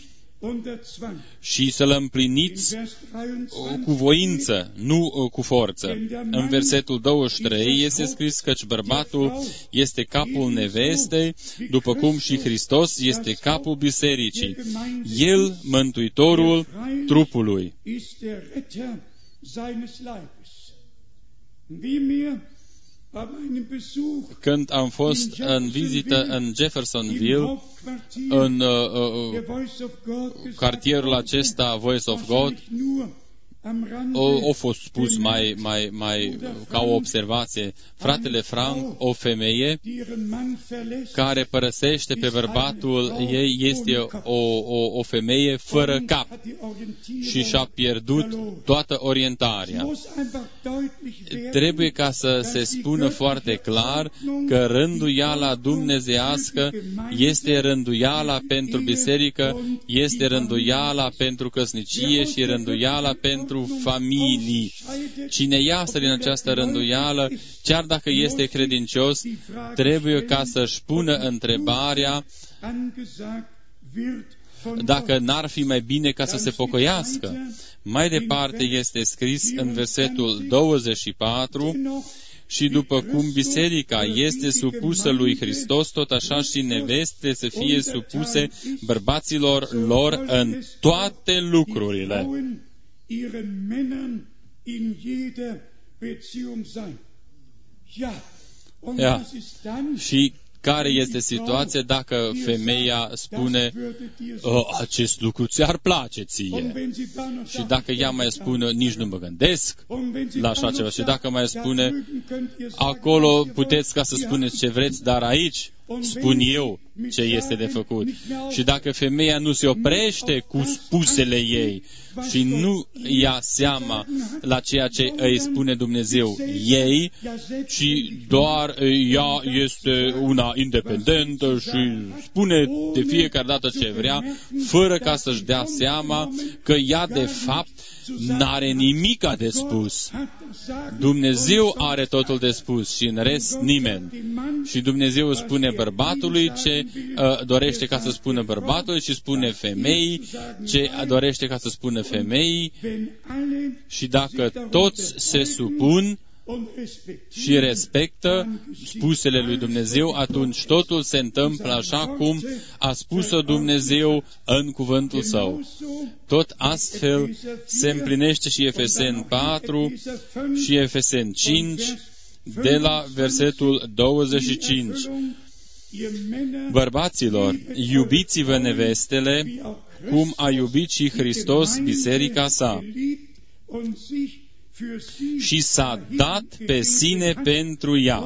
și să-l împliniți cu voință, nu cu forță. În versetul 23 este scris: căci bărbatul este capul nevestei, după cum și Hristos este capul bisericii, El mântuitorul trupului. Când am fost în vizită în Jeffersonville, în cartierul acesta Voice of God, a fost spus mai ca o observație: fratele Frank, o femeie care părăsește pe bărbatul ei, este o femeie fără cap și și-a pierdut toată orientarea. Trebuie ca să se spună foarte clar că rânduiala dumnezeiască este rânduiala pentru biserică, este rânduiala pentru căsnicie și rânduiala pentru pentru familii. Cine iasă din această rânduială, chiar dacă este credincios, trebuie ca să-și pună întrebarea dacă n-ar fi mai bine ca să se pocăiască. Mai departe este scris în versetul 24: și după cum biserica este supusă lui Hristos, tot așa și neveste să fie supuse bărbaților lor în toate lucrurile. Și care este situația dacă femeia spune: acest lucru ți-ar place ție? Și dacă ea mai spune: nici nu mă gândesc la așa ceva. Și dacă mai spune: acolo puteți ca să spuneți ce vreți, dar aici spun eu ce este de făcut. Și dacă femeia nu se oprește cu spusele ei și nu ia seama la ceea ce îi spune Dumnezeu ei, ci doar ea este una independentă și spune de fiecare dată ce vrea, fără ca să-și dea seama că ea de fapt n-are nimica de spus. Dumnezeu are totul de spus și în rest nimeni. Și Dumnezeu spune bărbatului ce dorește ca să spună bărbatului și spune femeii ce dorește ca să spună femeii. Și dacă toți se supun și respectă spusele lui Dumnezeu, atunci totul se întâmplă așa cum a spus-o Dumnezeu în cuvântul Său. Tot astfel se împlinește și Efeseni 4 și Efeseni 5, de la versetul 25. Bărbaților, iubiți-vă nevestele, cum a iubit și Hristos biserica sa și s-a dat pe sine pentru ea,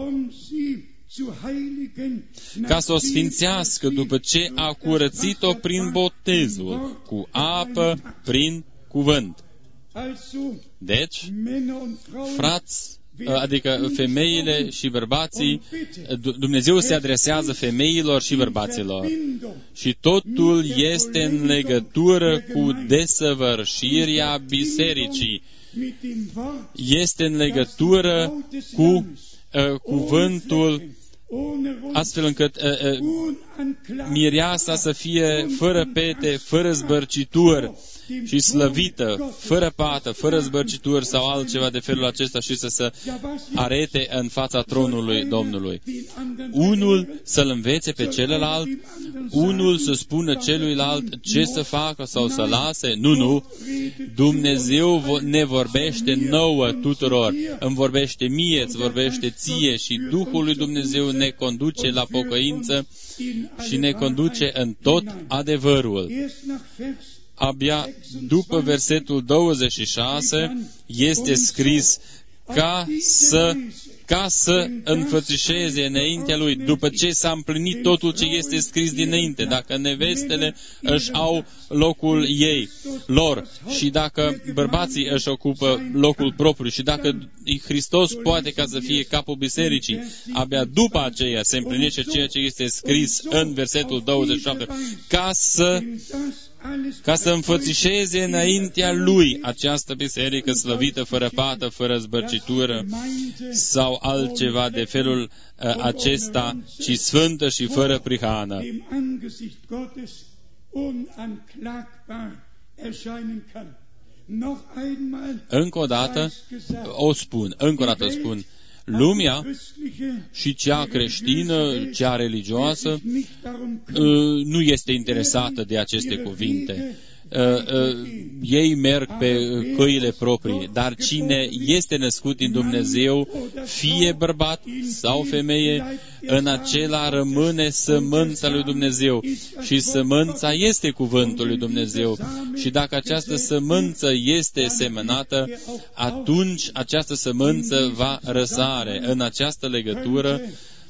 ca să o sfințească după ce a curățit-o prin botezul, cu apă, prin cuvânt. Deci, frați, adică femeile și bărbații, Dumnezeu se adresează femeilor și bărbaților. Și totul este în legătură cu desăvârșirea bisericii. Este în legătură cu cuvântul, astfel încât mireasa să fie fără pete, fără zbărcituri și slăvită, fără pată, fără zbărcituri sau altceva de felul acesta și să se arete în fața tronului Domnului. Unul să-l învețe pe celălalt, unul să spună celuilalt ce să facă sau să lase. Nu. Dumnezeu ne vorbește nouă tuturor. Îmi vorbește mie, îți vorbește ție și Duhul lui Dumnezeu ne conduce la pocăință și ne conduce în tot adevărul. Abia după versetul 26 este scris ca să înfățișeze înaintea lui, după ce s-a împlinit totul ce este scris dinainte, dacă nevestele își au locul lor și dacă bărbații își ocupă locul propriu și dacă Hristos poate ca să fie capul bisericii, abia după aceea se împlinește ceea ce este scris în versetul 27, ca să înfățișeze înaintea lui această biserică slăvită, fără pată, fără zbărcitură sau altceva de felul acesta, ci sfântă și fără prihană. Încă o dată spun, lumea și cea creștină, cea religioasă, nu este interesată de aceste cuvinte. Ei merg pe căile proprii, dar cine este născut din Dumnezeu, fie bărbat sau femeie, în acela rămâne sămânța lui Dumnezeu și sămânța este cuvântul lui Dumnezeu. Și dacă această sămânță este semănată, atunci această sămânță va răsare. În această legătură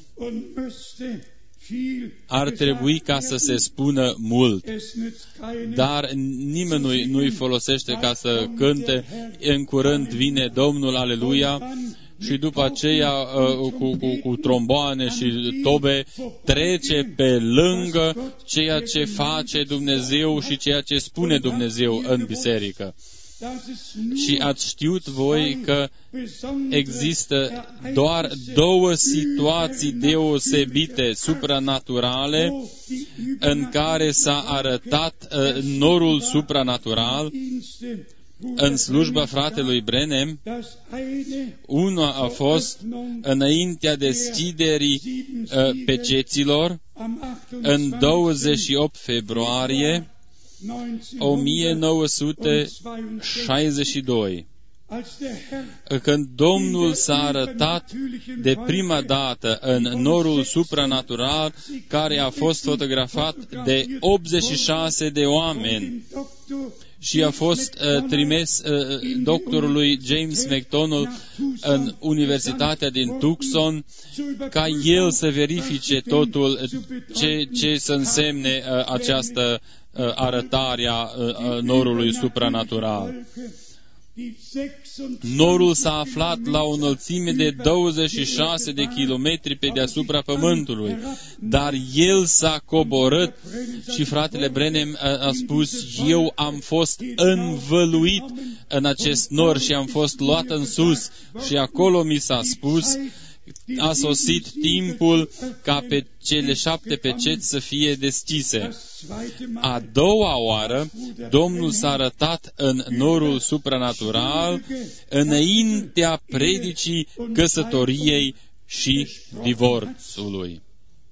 ar trebui ca să se spună mult, dar nimeni nu-i folosește ca să cânte în curând vine Domnul, aleluia, și după aceea cu tromboane și tobe trece pe lângă ceea ce face Dumnezeu și ceea ce spune Dumnezeu în biserică. Și ați știut voi că există doar două situații deosebite, supranaturale, în care s-a arătat norul supranatural în slujba fratelui Branham. Una a fost înaintea deschiderii peceților, în 28 februarie 1962, când Domnul s-a arătat de prima dată în norul supranatural, care a fost fotografat de 86 de oameni și a fost trimis doctorului James McDonald în Universitatea din Tucson ca el să verifice totul ce să însemne această arătarea norului supranatural. Norul s-a aflat la o înălțime de 26 de kilometri pe deasupra pământului, dar el s-a coborât și fratele Branham a spus: eu am fost învăluit în acest nor și am fost luat în sus și acolo mi s-a spus: a sosit timpul ca pe cele 7 peceți să fie deschise. A doua oară, Domnul s-a arătat în norul supranatural înaintea predicii căsătoriei și divorțului.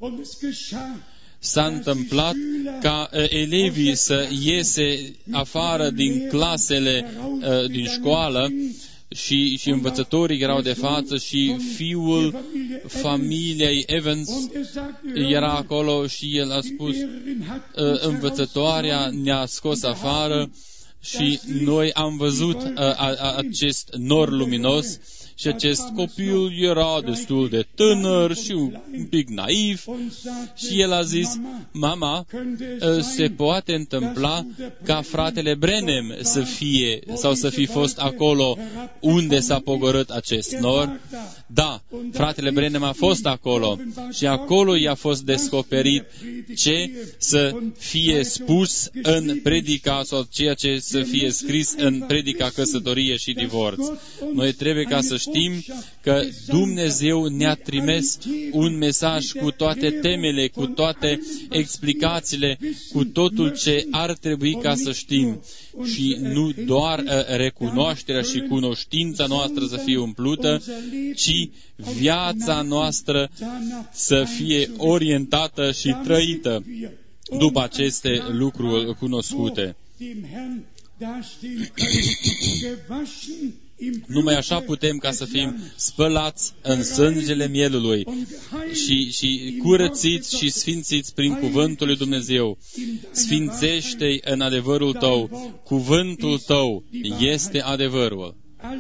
S-a întâmplat ca elevii să iese afară din clasele din școală și învățătorii erau de față și fiul familiei Evans era acolo și el a spus: învățătoarea ne-a scos afară și noi am văzut acest nor luminos. Și acest copil era destul de tânăr și un pic naiv și el a zis: mama, se poate întâmpla ca fratele Branham să fie sau să fi fost acolo unde s-a pogorât acest nor? Da, fratele Branham a fost acolo și acolo i-a fost descoperit ce să fie spus în predica sau ceea ce să fie scris în predica căsătorie și divorț. Noi trebuie ca să știm că Dumnezeu ne-a trimis un mesaj cu toate temele, cu toate explicațiile, cu totul ce ar trebui ca să știm. Și nu doar recunoașterea și cunoștința noastră să fie umplută, ci viața noastră să fie orientată și trăită după aceste lucruri cunoscute. Numai așa putem ca să fim spălați în sângele mielului și curățiți și sfințiți prin cuvântul lui Dumnezeu. Sfințește-i în adevărul tău. Cuvântul tău este adevărul.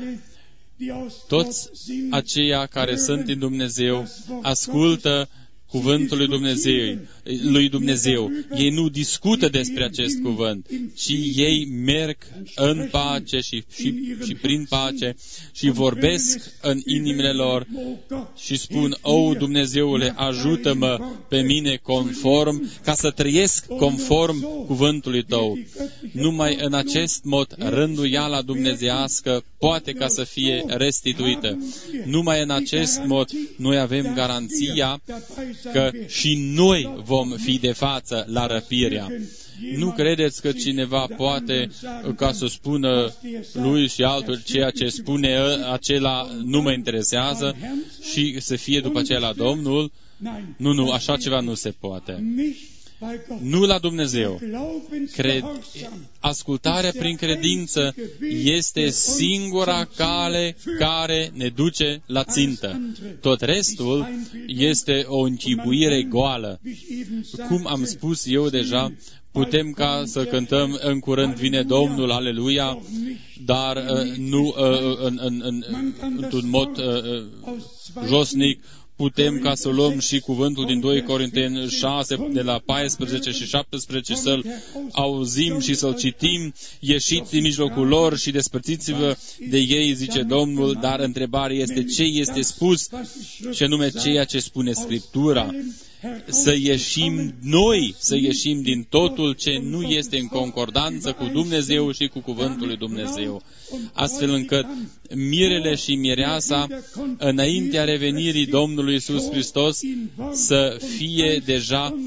Toți aceia care sunt din Dumnezeu ascultă cuvântul lui Dumnezeu. Ei nu discută despre acest cuvânt, ci ei merg în pace și prin pace și vorbesc în inimile lor și spun: o, Dumnezeule, ajută-mă pe mine conform, ca să trăiesc conform cuvântului Tău. Numai în acest mod rânduiala dumnezeiască poate ca să fie restituită. Numai în acest mod noi avem garanția că și noi vom fi de față la răpirea. Nu credeți că cineva poate ca să spună lui și altul ceea ce spune acela nu mă interesează și să fie după aceea la Domnul? Nu, așa ceva nu se poate. Nu la Dumnezeu. Ascultarea prin credință este singura cale care ne duce la țintă. Tot restul este o închipuire goală. Cum am spus eu deja, putem ca să cântăm în curând vine Domnul, aleluia, dar nu într-un mod josnic. Putem ca să luăm și cuvântul din 2 Corinteni 6, de la 14 și 17, să-l auzim și să-l citim. Ieșiți din mijlocul lor și despărțiți-vă de ei, zice Domnul, dar întrebarea este ce este spus, și anume ceea ce spune Scriptura. să ieșim noi, să ieșim din totul ce nu este în concordanță cu Dumnezeu și cu cuvântul lui Dumnezeu, astfel încât mirele și mireasa, înaintea revenirii Domnului Iisus Hristos, să fie deja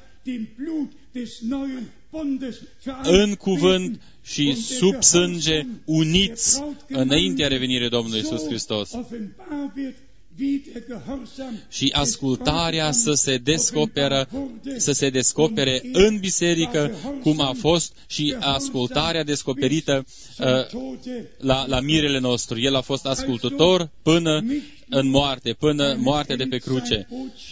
în cuvânt și sub sânge, uniți înaintea revenirii Domnului Iisus Hristos. Și ascultarea să se descopere în biserică, cum a fost și ascultarea descoperită la mirele nostru. El a fost ascultător până în moarte, până moartea de pe cruce.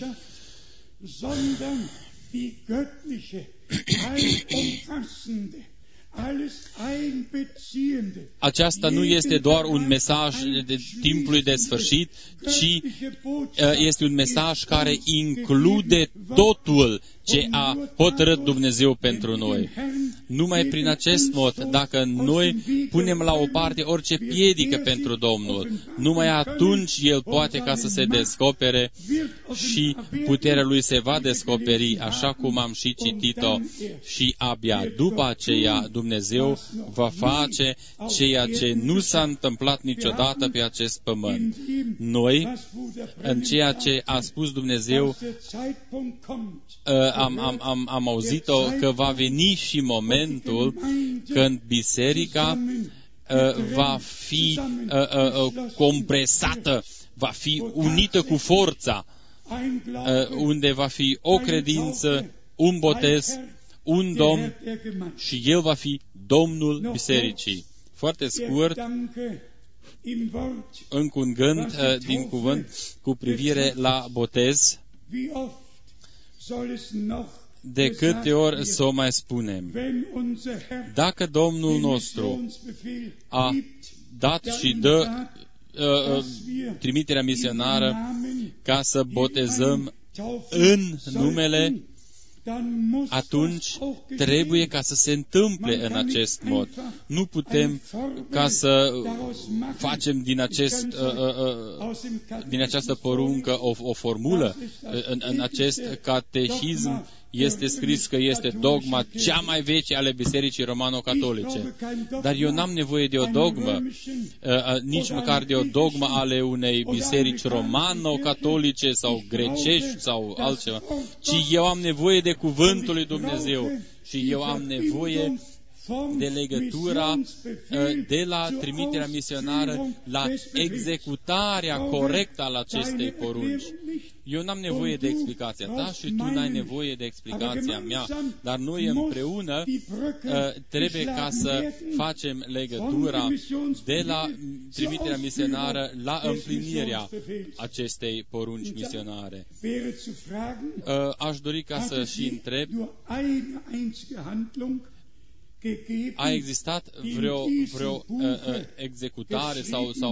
Aceasta nu este doar un mesaj de timpului de sfârșit, ci este un mesaj care include totul ce a hotărât Dumnezeu pentru noi. Numai prin acest mod, dacă noi punem la o parte orice piedică pentru Domnul, numai atunci El poate ca să se descopere și puterea Lui se va descoperi, așa cum am și citit-o, și abia după aceea Dumnezeu va face ceea ce nu s-a întâmplat niciodată pe acest pământ. Noi, în ceea ce a spus Dumnezeu, am auzit-o că va veni și momentul când biserica va fi compresată, va fi unită cu forța, unde va fi o credință, un botez, un Domn și El va fi Domnul bisericii. Foarte scurt, încă un gând din cuvânt cu privire la botez. De câte ori să o mai spunem? Dacă Domnul nostru a dat și dă trimiterea misionară ca să botezăm în numele, atunci trebuie ca să se întâmple în acest mod. Nu putem ca să facem din această poruncă o formulă. În acest catehism este scris că este dogma cea mai veche ale Bisericii Romano-Catolice. Dar eu n-am nevoie de o dogmă, nici măcar de o dogmă ale unei biserici romano-catolice sau grecești sau altceva, ci eu am nevoie de cuvântul lui Dumnezeu și eu am nevoie de legătura de la trimiterea misionară la executarea corectă al acestei porunci. Eu n-am nevoie de explicația ta și tu n-ai nevoie de explicația mea, dar noi împreună trebuie ca să facem legătura de la trimiterea misionară la împlinirea acestei porunci misionare. Aș dori ca să și întreb, a existat vreo executare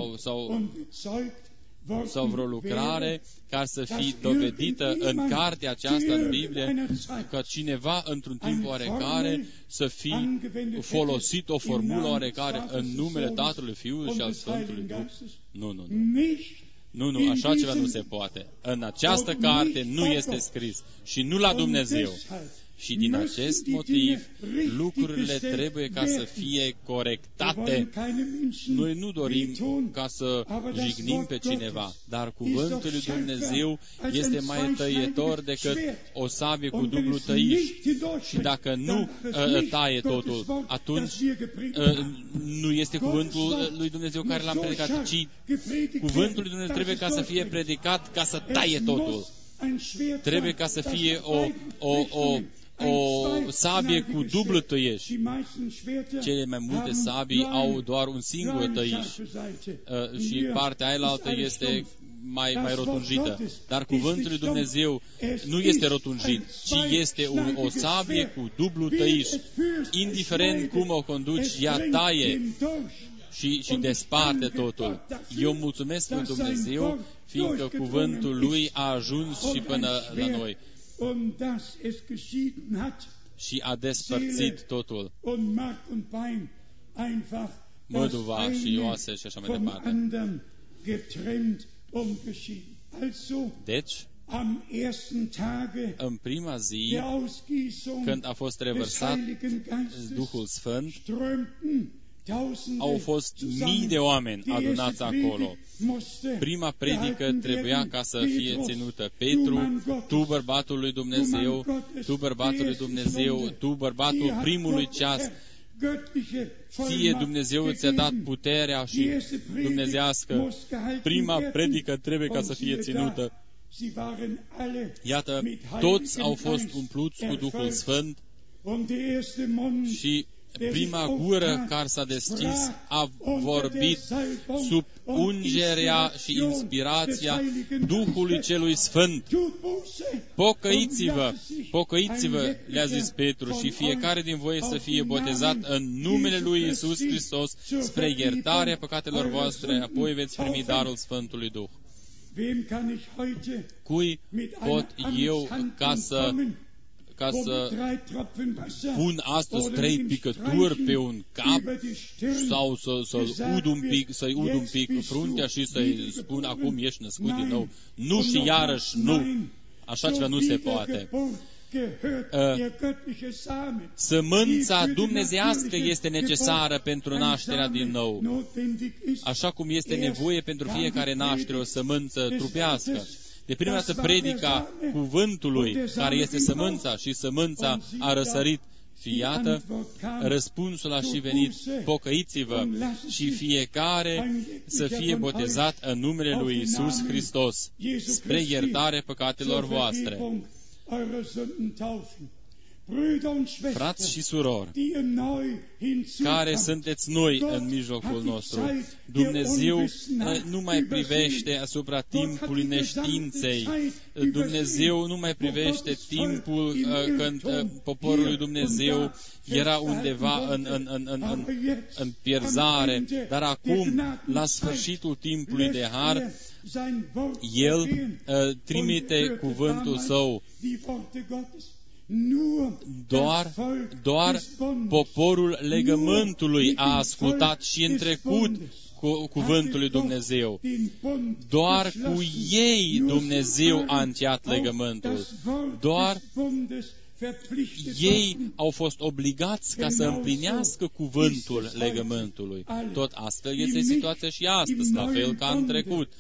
sau vreo lucrare care să fie dovedită în cartea aceasta, în Biblie, că cineva într-un timp oarecare să fi folosit o formulă oarecare în numele Tatălui, Fiului și al Sfântului Duh? Nu, așa ceva nu se poate. În această carte nu este scris și nu la Dumnezeu. Și din acest motiv, lucrurile trebuie ca să fie corectate. Noi nu dorim ca să jignim pe cineva, dar cuvântul lui Dumnezeu este mai tăietor decât o sabie cu dublu tăiș. Și dacă nu taie totul, atunci nu este cuvântul lui Dumnezeu care l-am predicat, ci cuvântul lui Dumnezeu trebuie ca să fie predicat ca să taie totul. Trebuie ca să fie o sabie cu dublu tăieș. Cele mai multe sabii au doar un singur tăiș și partea ailaltă este mai rotunjită. Dar cuvântul lui Dumnezeu nu este rotunjit, ci este o sabie cu dublu tăiș. Indiferent cum o conduci, ea taie și desparte totul. Eu mulțumesc lui Dumnezeu, fiindcă cuvântul Lui a ajuns și până la noi și a despărțit totul. Măduva și oase și așa mai departe. Deci, în prima zi, când a fost revărsat Duhul Sfânt, au fost mii de oameni adunați acolo. Prima predică trebuia ca să fie ținută. Petru, tu bărbatul lui Dumnezeu, tu bărbatul lui Dumnezeu, tu bărbatul primului ceas, ție Dumnezeu ți-a dat puterea și dumnezească. Prima predică trebuie ca să fie ținută. Iată, toți au fost umpluți cu Duhul Sfânt și prima gură care s-a deschis a vorbit sub ungerea și inspirația Duhului Celui Sfânt. Pocăiți-vă, pocăiți-vă, le-a zis Petru, și fiecare din voi să fie botezat în numele Lui Iisus Hristos spre iertarea păcatelor voastre, apoi veți primi darul Sfântului Duh. Cui pot eu ca să pun astăzi 3 picături pe un cap sau să-i ud un pic fruntea și să-i spun acum ești născut din nou? Nu și iarăși nu. Așa ceva nu se poate. Sămânța dumnezeiască este necesară pentru nașterea din nou. Așa cum este nevoie pentru fiecare naștere o sămânță trupească. De prima dată predica cuvântului, care este sămânța, și sămânța a răsărit. Iată, răspunsul a și venit: pocăiți-vă și fiecare să fie botezat în numele lui Iisus Hristos spre iertare păcatelor voastre. Frați și surori, care sunteți noi în mijlocul nostru, Dumnezeu nu mai privește asupra timpului neștiinței. Dumnezeu nu mai privește timpul când poporul lui Dumnezeu era undeva în pierzare, dar acum, la sfârșitul timpului de har, El trimite cuvântul Său. Doar poporul legământului a ascultat și în trecut cuvântul lui Dumnezeu. Doar cu ei Dumnezeu a încheiat legământul. Doar ei au fost obligați ca să împlinească cuvântul legământului. Tot astfel este situația și astăzi, la fel ca în trecut.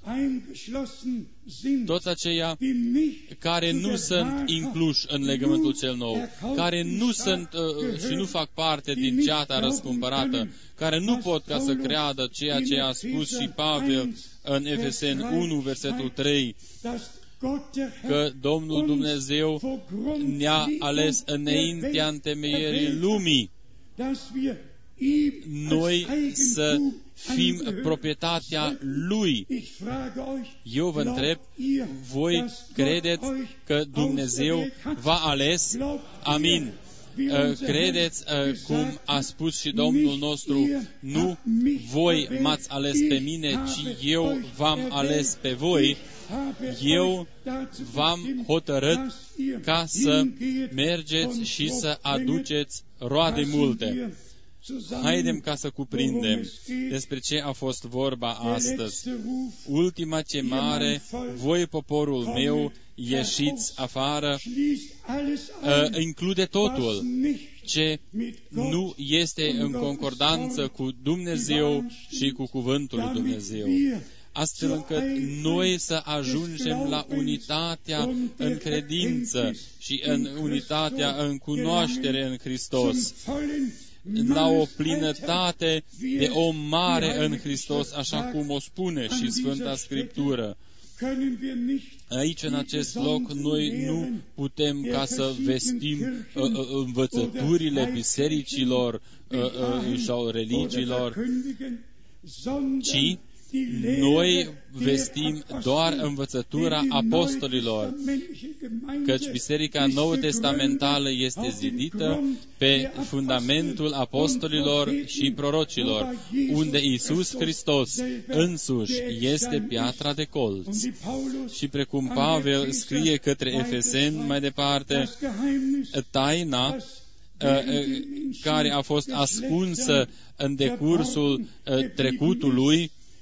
Toți aceia care nu sunt incluși în legământul cel nou, care nu sunt și nu fac parte din ceata răscumpărată, care nu pot ca să creadă ceea ce a spus și Pavel în Efeseni 1, versetul 3, că Domnul Dumnezeu ne-a ales înaintea întemeierii lumii, noi să fim proprietatea Lui. Eu vă întreb, voi credeți că Dumnezeu v-a ales? Amin. Credeți cum a spus și Domnul nostru: nu voi m-ați ales pe mine, ci eu v-am ales pe voi. Eu v-am hotărât ca să mergeți și să aduceți roade multe. Haidem ca să cuprindem despre ce a fost vorba astăzi. Ultima chemare: voi, poporul meu, ieșiți afară, include totul ce nu este în concordanță cu Dumnezeu și cu cuvântul lui Dumnezeu, astfel încât noi să ajungem la unitatea în credință și în unitatea în cunoaștere în Hristos, la o plinătate de om mare în Hristos, așa cum o spune și Sfânta Scriptură. Aici, în acest loc, noi nu putem ca să vestim învățăturile bisericilor sau religiilor, ci noi vestim doar învățătura apostolilor, căci Biserica Nou-Testamentală este zidită pe fundamentul apostolilor și prorocilor, unde Iisus Hristos însuși este piatra de colț. Și precum Pavel scrie către Efeseni mai departe, taina care a fost ascunsă în decursul trecutului,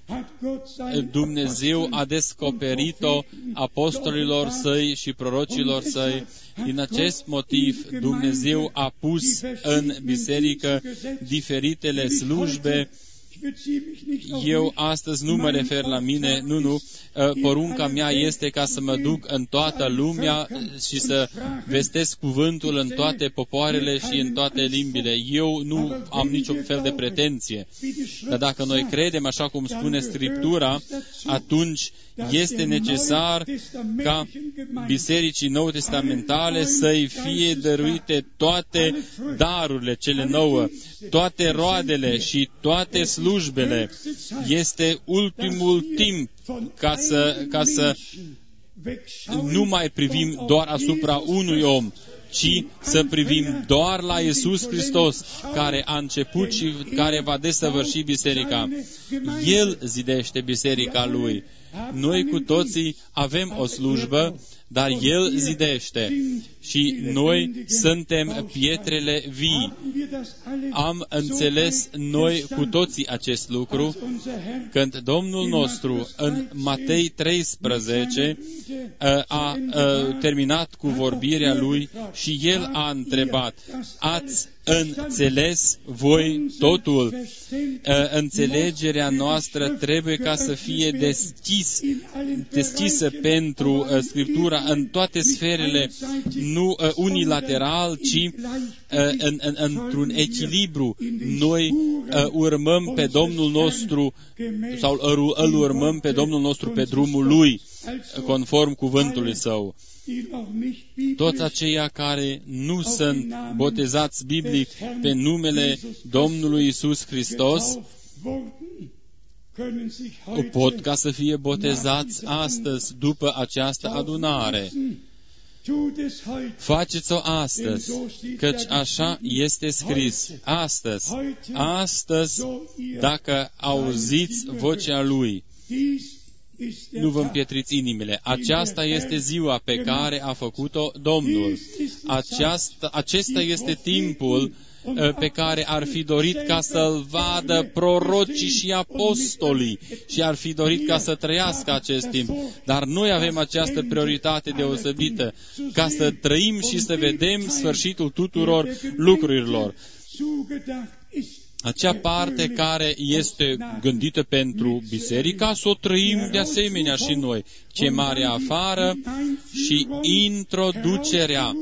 Dumnezeu a descoperit-o apostolilor săi și prorocilor săi. Din acest motiv, Dumnezeu a pus în biserică diferitele slujbe. Eu astăzi nu mă refer la mine, nu. Porunca mea este ca să mă duc în toată lumea și să vestesc cuvântul în toate popoarele și în toate limbile. Eu nu am niciun fel de pretenție. Dar dacă noi credem, așa cum spune Scriptura, atunci este necesar ca bisericii nou-testamentale să-i fie dăruite toate darurile cele nouă, toate roadele și toate slujbele. Este ultimul timp ca să nu mai privim doar asupra unui om, ci să privim doar la Iisus Hristos, care a început și care va desăvârși biserica. El zidește biserica Lui. Noi cu toții avem o slujbă, dar El zidește și noi suntem pietrele vii. Am înțeles noi cu toții acest lucru când Domnul nostru în Matei 13 a terminat cu vorbirea Lui și El a întrebat: ați înțeles voi totul? Înțelegerea noastră trebuie ca să fie deschisă pentru Scriptura în toate sferele, nu unilateral, ci într-un echilibru. Noi urmăm pe Domnul nostru sau îl urmăm pe Domnul nostru pe drumul Lui, conform cuvântului Său. Toți aceia care nu sunt botezați biblic pe numele Domnului Iisus Hristos pot ca să fie botezați astăzi după această adunare. Faceți-o astăzi, căci așa este scris. Astăzi, dacă auziți vocea Lui, nu vă împietriți inimile. Aceasta este ziua pe care a făcut-o Domnul. Acesta este timpul pe care ar fi dorit ca să-l vadă prorocii și apostolii și ar fi dorit ca să trăiască acest timp. Dar noi avem această prioritate deosebită, ca să trăim și să vedem sfârșitul tuturor lucrurilor. Acea parte care este gândită pentru biserica, să o trăim de asemenea și noi. Chemarea afară și introducerea.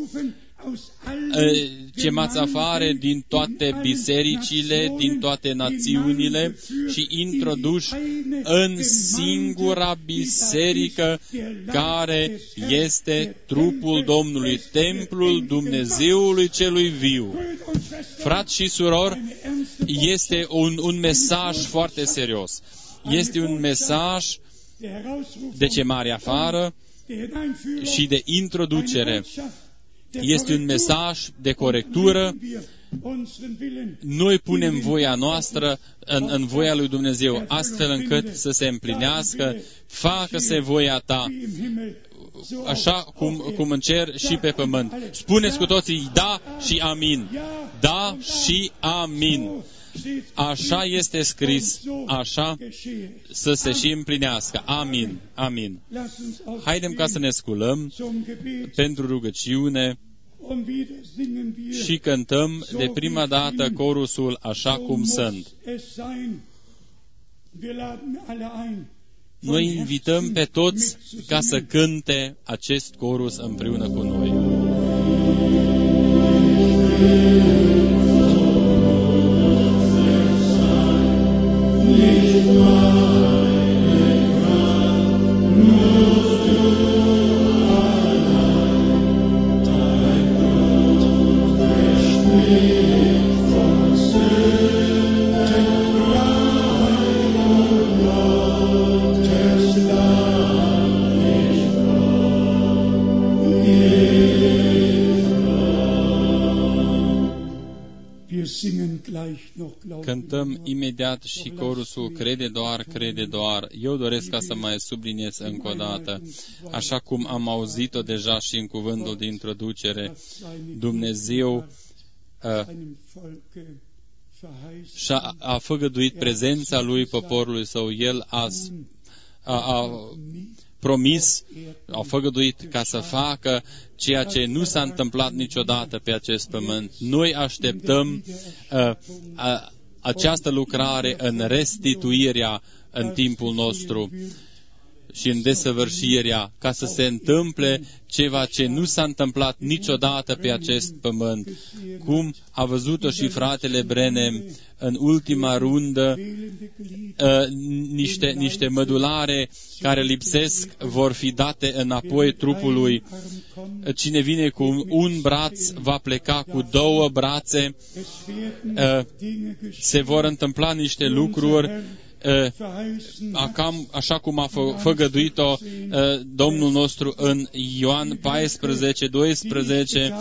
Chemați afară din toate bisericile, din toate națiunile și introduși în singura biserică care este trupul Domnului, templul Dumnezeului celui viu. Frați și surori, este un mesaj foarte serios. Este un mesaj de chemare afară și de introducere. Este un mesaj de corectură. Noi punem voia noastră în voia lui Dumnezeu, astfel încât să se împlinească, facă-se voia ta, așa cum în cer și pe pământ. Spuneți cu toții da și amin. Da și amin. Așa este scris, așa să se și împlinească. Amin, amin. Haidem ca să ne sculăm pentru rugăciune și cântăm de prima dată corusul Așa cum sunt. Noi invităm pe toți ca să cânte acest corus împreună cu noi. Cântăm imediat și corusul Crede doar, crede doar. Eu doresc ca să mai subliniez încă o dată, așa cum am auzit-o deja și în cuvântul de introducere, Dumnezeu și a făgăduit prezența lui poporului său. El a promis, a făgăduit ca să facă ceea ce nu s-a întâmplat niciodată pe acest pământ. Noi așteptăm această lucrare în restituirea în timpul nostru și în desăvârșirea, ca să se întâmple ceva ce nu s-a întâmplat niciodată pe acest pământ. Cum a văzut-o și fratele Branham în ultima rundă, niște mădulare care lipsesc vor fi date înapoi trupului. Cine vine cu un braț va pleca cu două brațe. Se vor întâmpla niște lucruri așa cum a făgăduit-o Domnul nostru în Ioan 14:12.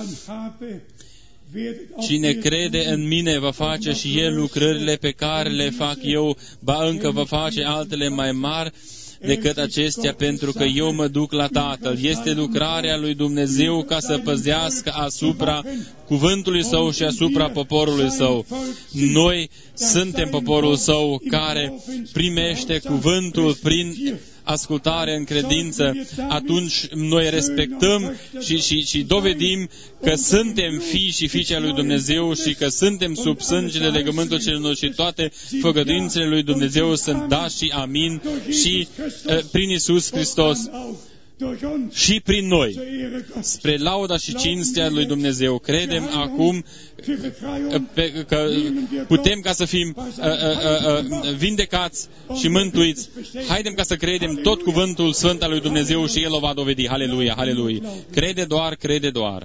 Cine crede în mine va face și el lucrările pe care le fac eu, ba încă va face altele mai mari decât acestea, pentru că eu mă duc la Tatăl. Este lucrarea lui Dumnezeu ca să păzească asupra cuvântului Său și asupra poporului Său. Noi suntem poporul Său care primește cuvântul prin ascultare în credință. Atunci noi respectăm și dovedim că suntem fii și fiice lui Dumnezeu și că suntem sub sângele legământului cel nou și toate făgăduințele lui Dumnezeu sunt da și amin și prin Iisus Hristos și prin noi, spre lauda și cinstea lui Dumnezeu. Credem acum că putem ca să fim vindecați și mântuiți. Haidem ca să credem tot cuvântul sfânt al lui Dumnezeu și El o va dovedi. Haleluia, haleluia. Crede doar, crede doar.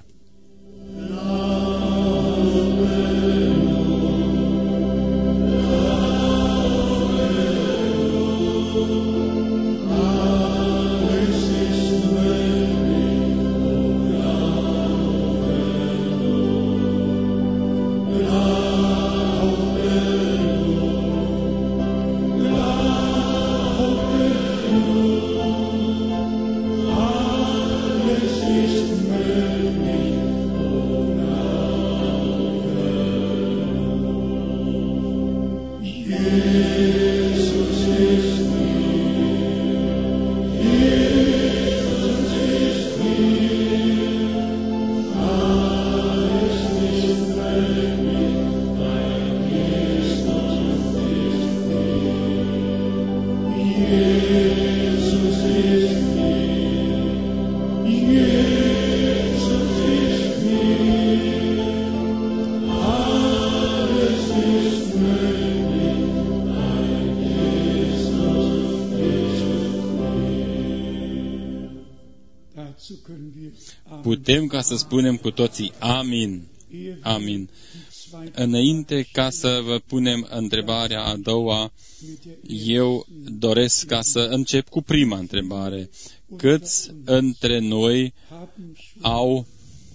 Putem ca să spunem cu toții amin, amin. Înainte ca să vă punem întrebarea a doua, eu doresc ca să încep cu prima întrebare. Câți între noi au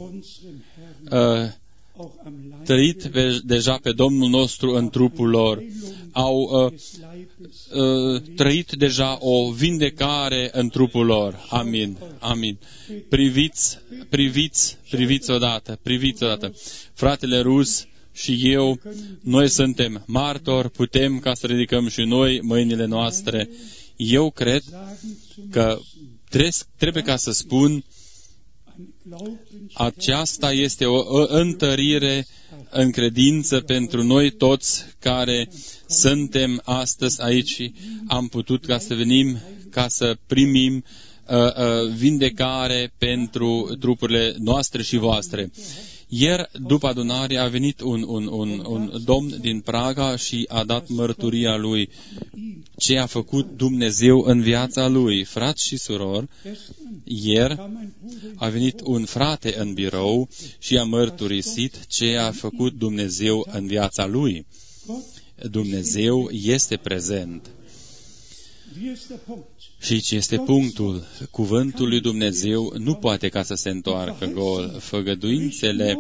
trăit deja pe Domnul nostru în trupul lor, au trăit deja o vindecare în trupul lor. Amin, amin. Priviți odată. Fratele Rus și eu, noi suntem martori, putem ca să ridicăm și noi mâinile noastre. Eu cred că trebuie ca să spun, aceasta este o întărire în credință pentru noi toți care suntem astăzi aici și am putut ca să venim, ca să primim vindecare pentru trupurile noastre și voastre. Ieri, după adunare, a venit un domn din Praga și a dat mărturia lui ce a făcut Dumnezeu în viața lui. Frați și surori, ieri a venit un frate în birou și a mărturisit ce a făcut Dumnezeu în viața lui. Dumnezeu este prezent. Și ce este punctul? Cuvântul lui Dumnezeu nu poate ca să se întoarcă gol. Făgăduințele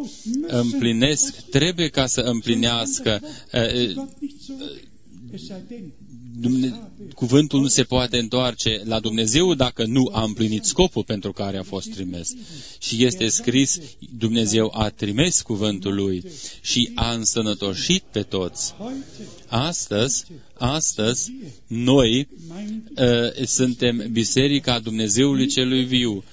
împlinesc, trebuie ca să împlinească cuvântul nu se poate întoarce la Dumnezeu dacă nu a împlinit scopul pentru care a fost trimis. Și este scris, Dumnezeu a trimis cuvântul Lui și a însănătoșit pe toți. Astăzi noi suntem Biserica Dumnezeului Celui Viu.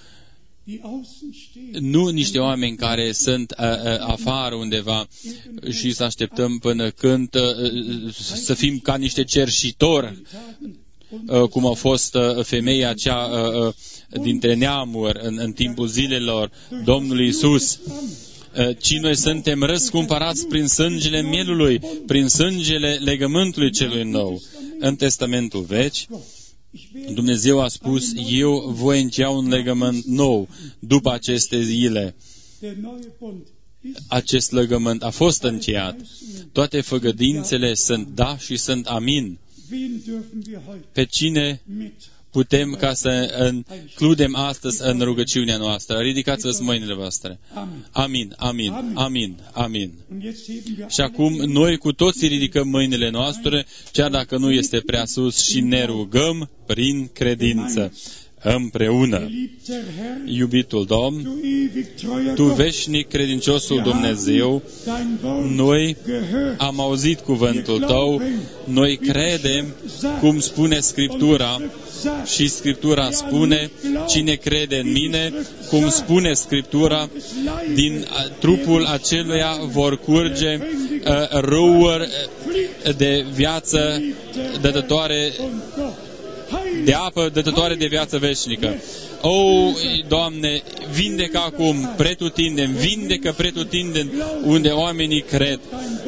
Nu niște oameni care sunt afară undeva și să așteptăm până când să fim ca niște cerșitori, cum a fost femeia cea dintre neamuri în timpul zilelor Domnului Iisus, ci noi suntem răscumpărați prin sângele mielului, prin sângele legământului celui nou. În Testamentul Vechi, Dumnezeu a spus, eu voi încheia un legământ nou după aceste zile. Acest legământ a fost încheiat. Toate făgăduințele sunt da și sunt amin. Pe cine putem ca să includem astăzi în rugăciunea noastră? Ridicați-vă mâinile voastre. Amin, amin, amin, amin. Și acum noi cu toții ridicăm mâinile noastre, chiar dacă nu este prea sus, și ne rugăm prin credință. Împreună. Iubitul Domn, Tu veșnic credinciosul Dumnezeu, noi am auzit cuvântul Tău, noi credem cum spune Scriptura și Scriptura spune, cine crede în mine, cum spune Scriptura, din trupul aceluia vor curge râuri de viață dătătoare de apă dătătoare de viață veșnică. O, Doamne, vindecă acum pretutindeni, vindecă pretutindeni unde oamenii cred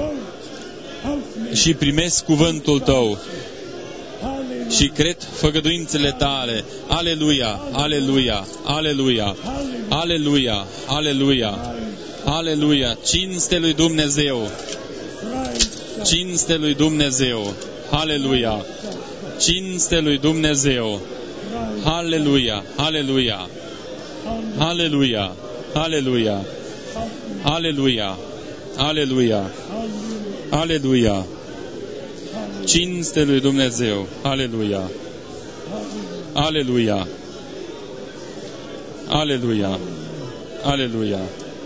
și primesc cuvântul Tău și cred făgăduințele Tale. Aleluia, aleluia, aleluia, aleluia, aleluia, aleluia. Cinste lui Dumnezeu, cinste lui Dumnezeu, aleluia. Cinste lui Dumnezeu. Aleluia, aleluia. Aleluia, aleluia. Aleluia, aleluia. Aleluia. Cinste lui Dumnezeu. Aleluia. Aleluia. Aleluia. Aleluia.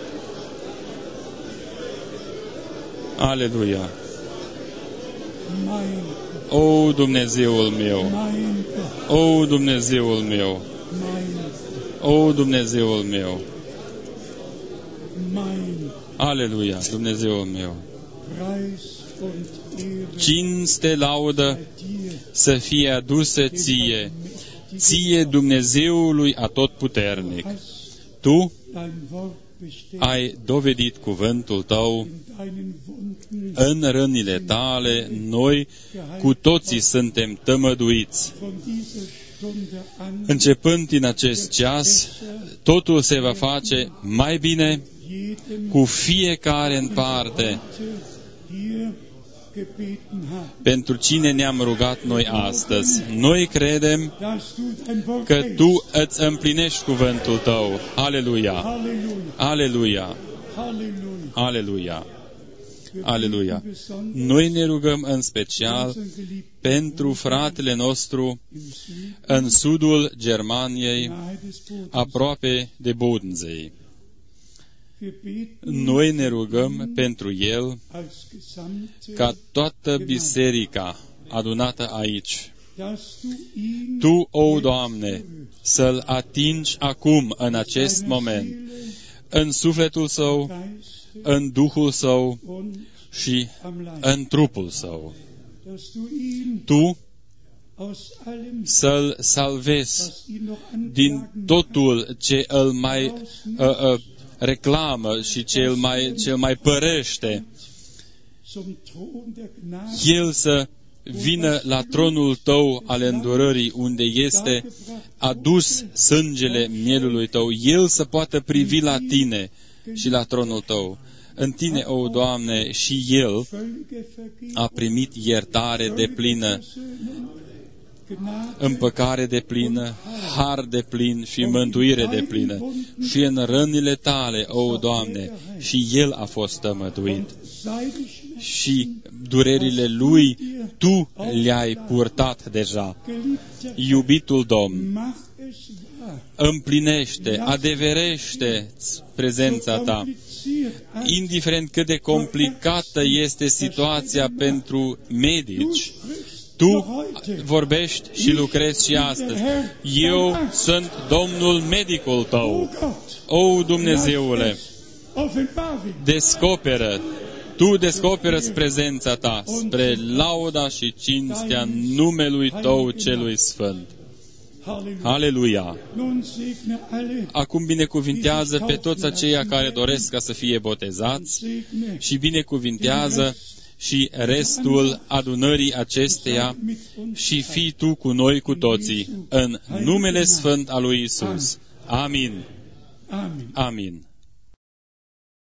Aleluia. O, Dumnezeul meu! O, Dumnezeul meu! O, Dumnezeul meu! Aleluia, Dumnezeul meu! Cinste, laudă să fie adusă Ție, Ție, Dumnezeului Atotputernic. Tu ai dovedit cuvântul Tău, în rănile Tale noi cu toții suntem tămăduiți. Începând din acest ceas, totul se va face mai bine cu fiecare în parte. Pentru cine ne-am rugat noi astăzi, noi credem că Tu îți împlinești cuvântul Tău. Aleluia! Aleluia! Aleluia! Aleluia! Noi ne rugăm în special pentru fratele nostru în sudul Germaniei, aproape de Bodensee. Noi ne rugăm pentru el ca toată biserica adunată aici, Tu, o Doamne, să-l atingi acum, în acest moment, în sufletul său, în Duhul său și în trupul său. Tu să-l salvezi din totul ce îl mai reclamă și cel mai părăște. El să vină la tronul Tău al îndurării, unde este adus sângele mielului Tău. El să poată privi la Tine și la tronul Tău. În Tine, o Doamne, și El a primit iertare deplină, împăcare deplină, har deplin și mântuire deplină. Și în rănile Tale, o Doamne, și El a fost tămăduit. și durerile Lui Tu le-ai purtat deja. Iubitul Domn, împlinește, adeverește prezența Ta. Indiferent cât de complicată este situația pentru medici, Tu vorbești și lucrezi și astăzi. Eu sunt Domnul medicul Tău. O, Dumnezeule, descoperă, Tu descoperă-ți prezența Ta spre lauda și cinstea numelui Tău celui Sfânt. Aleluia! Acum binecuvintează pe toți aceia care doresc ca să fie botezați și binecuvintează și restul adunării acesteia și fii Tu cu noi cu toții, în numele Sfânt al lui Isus. Amin. Amin.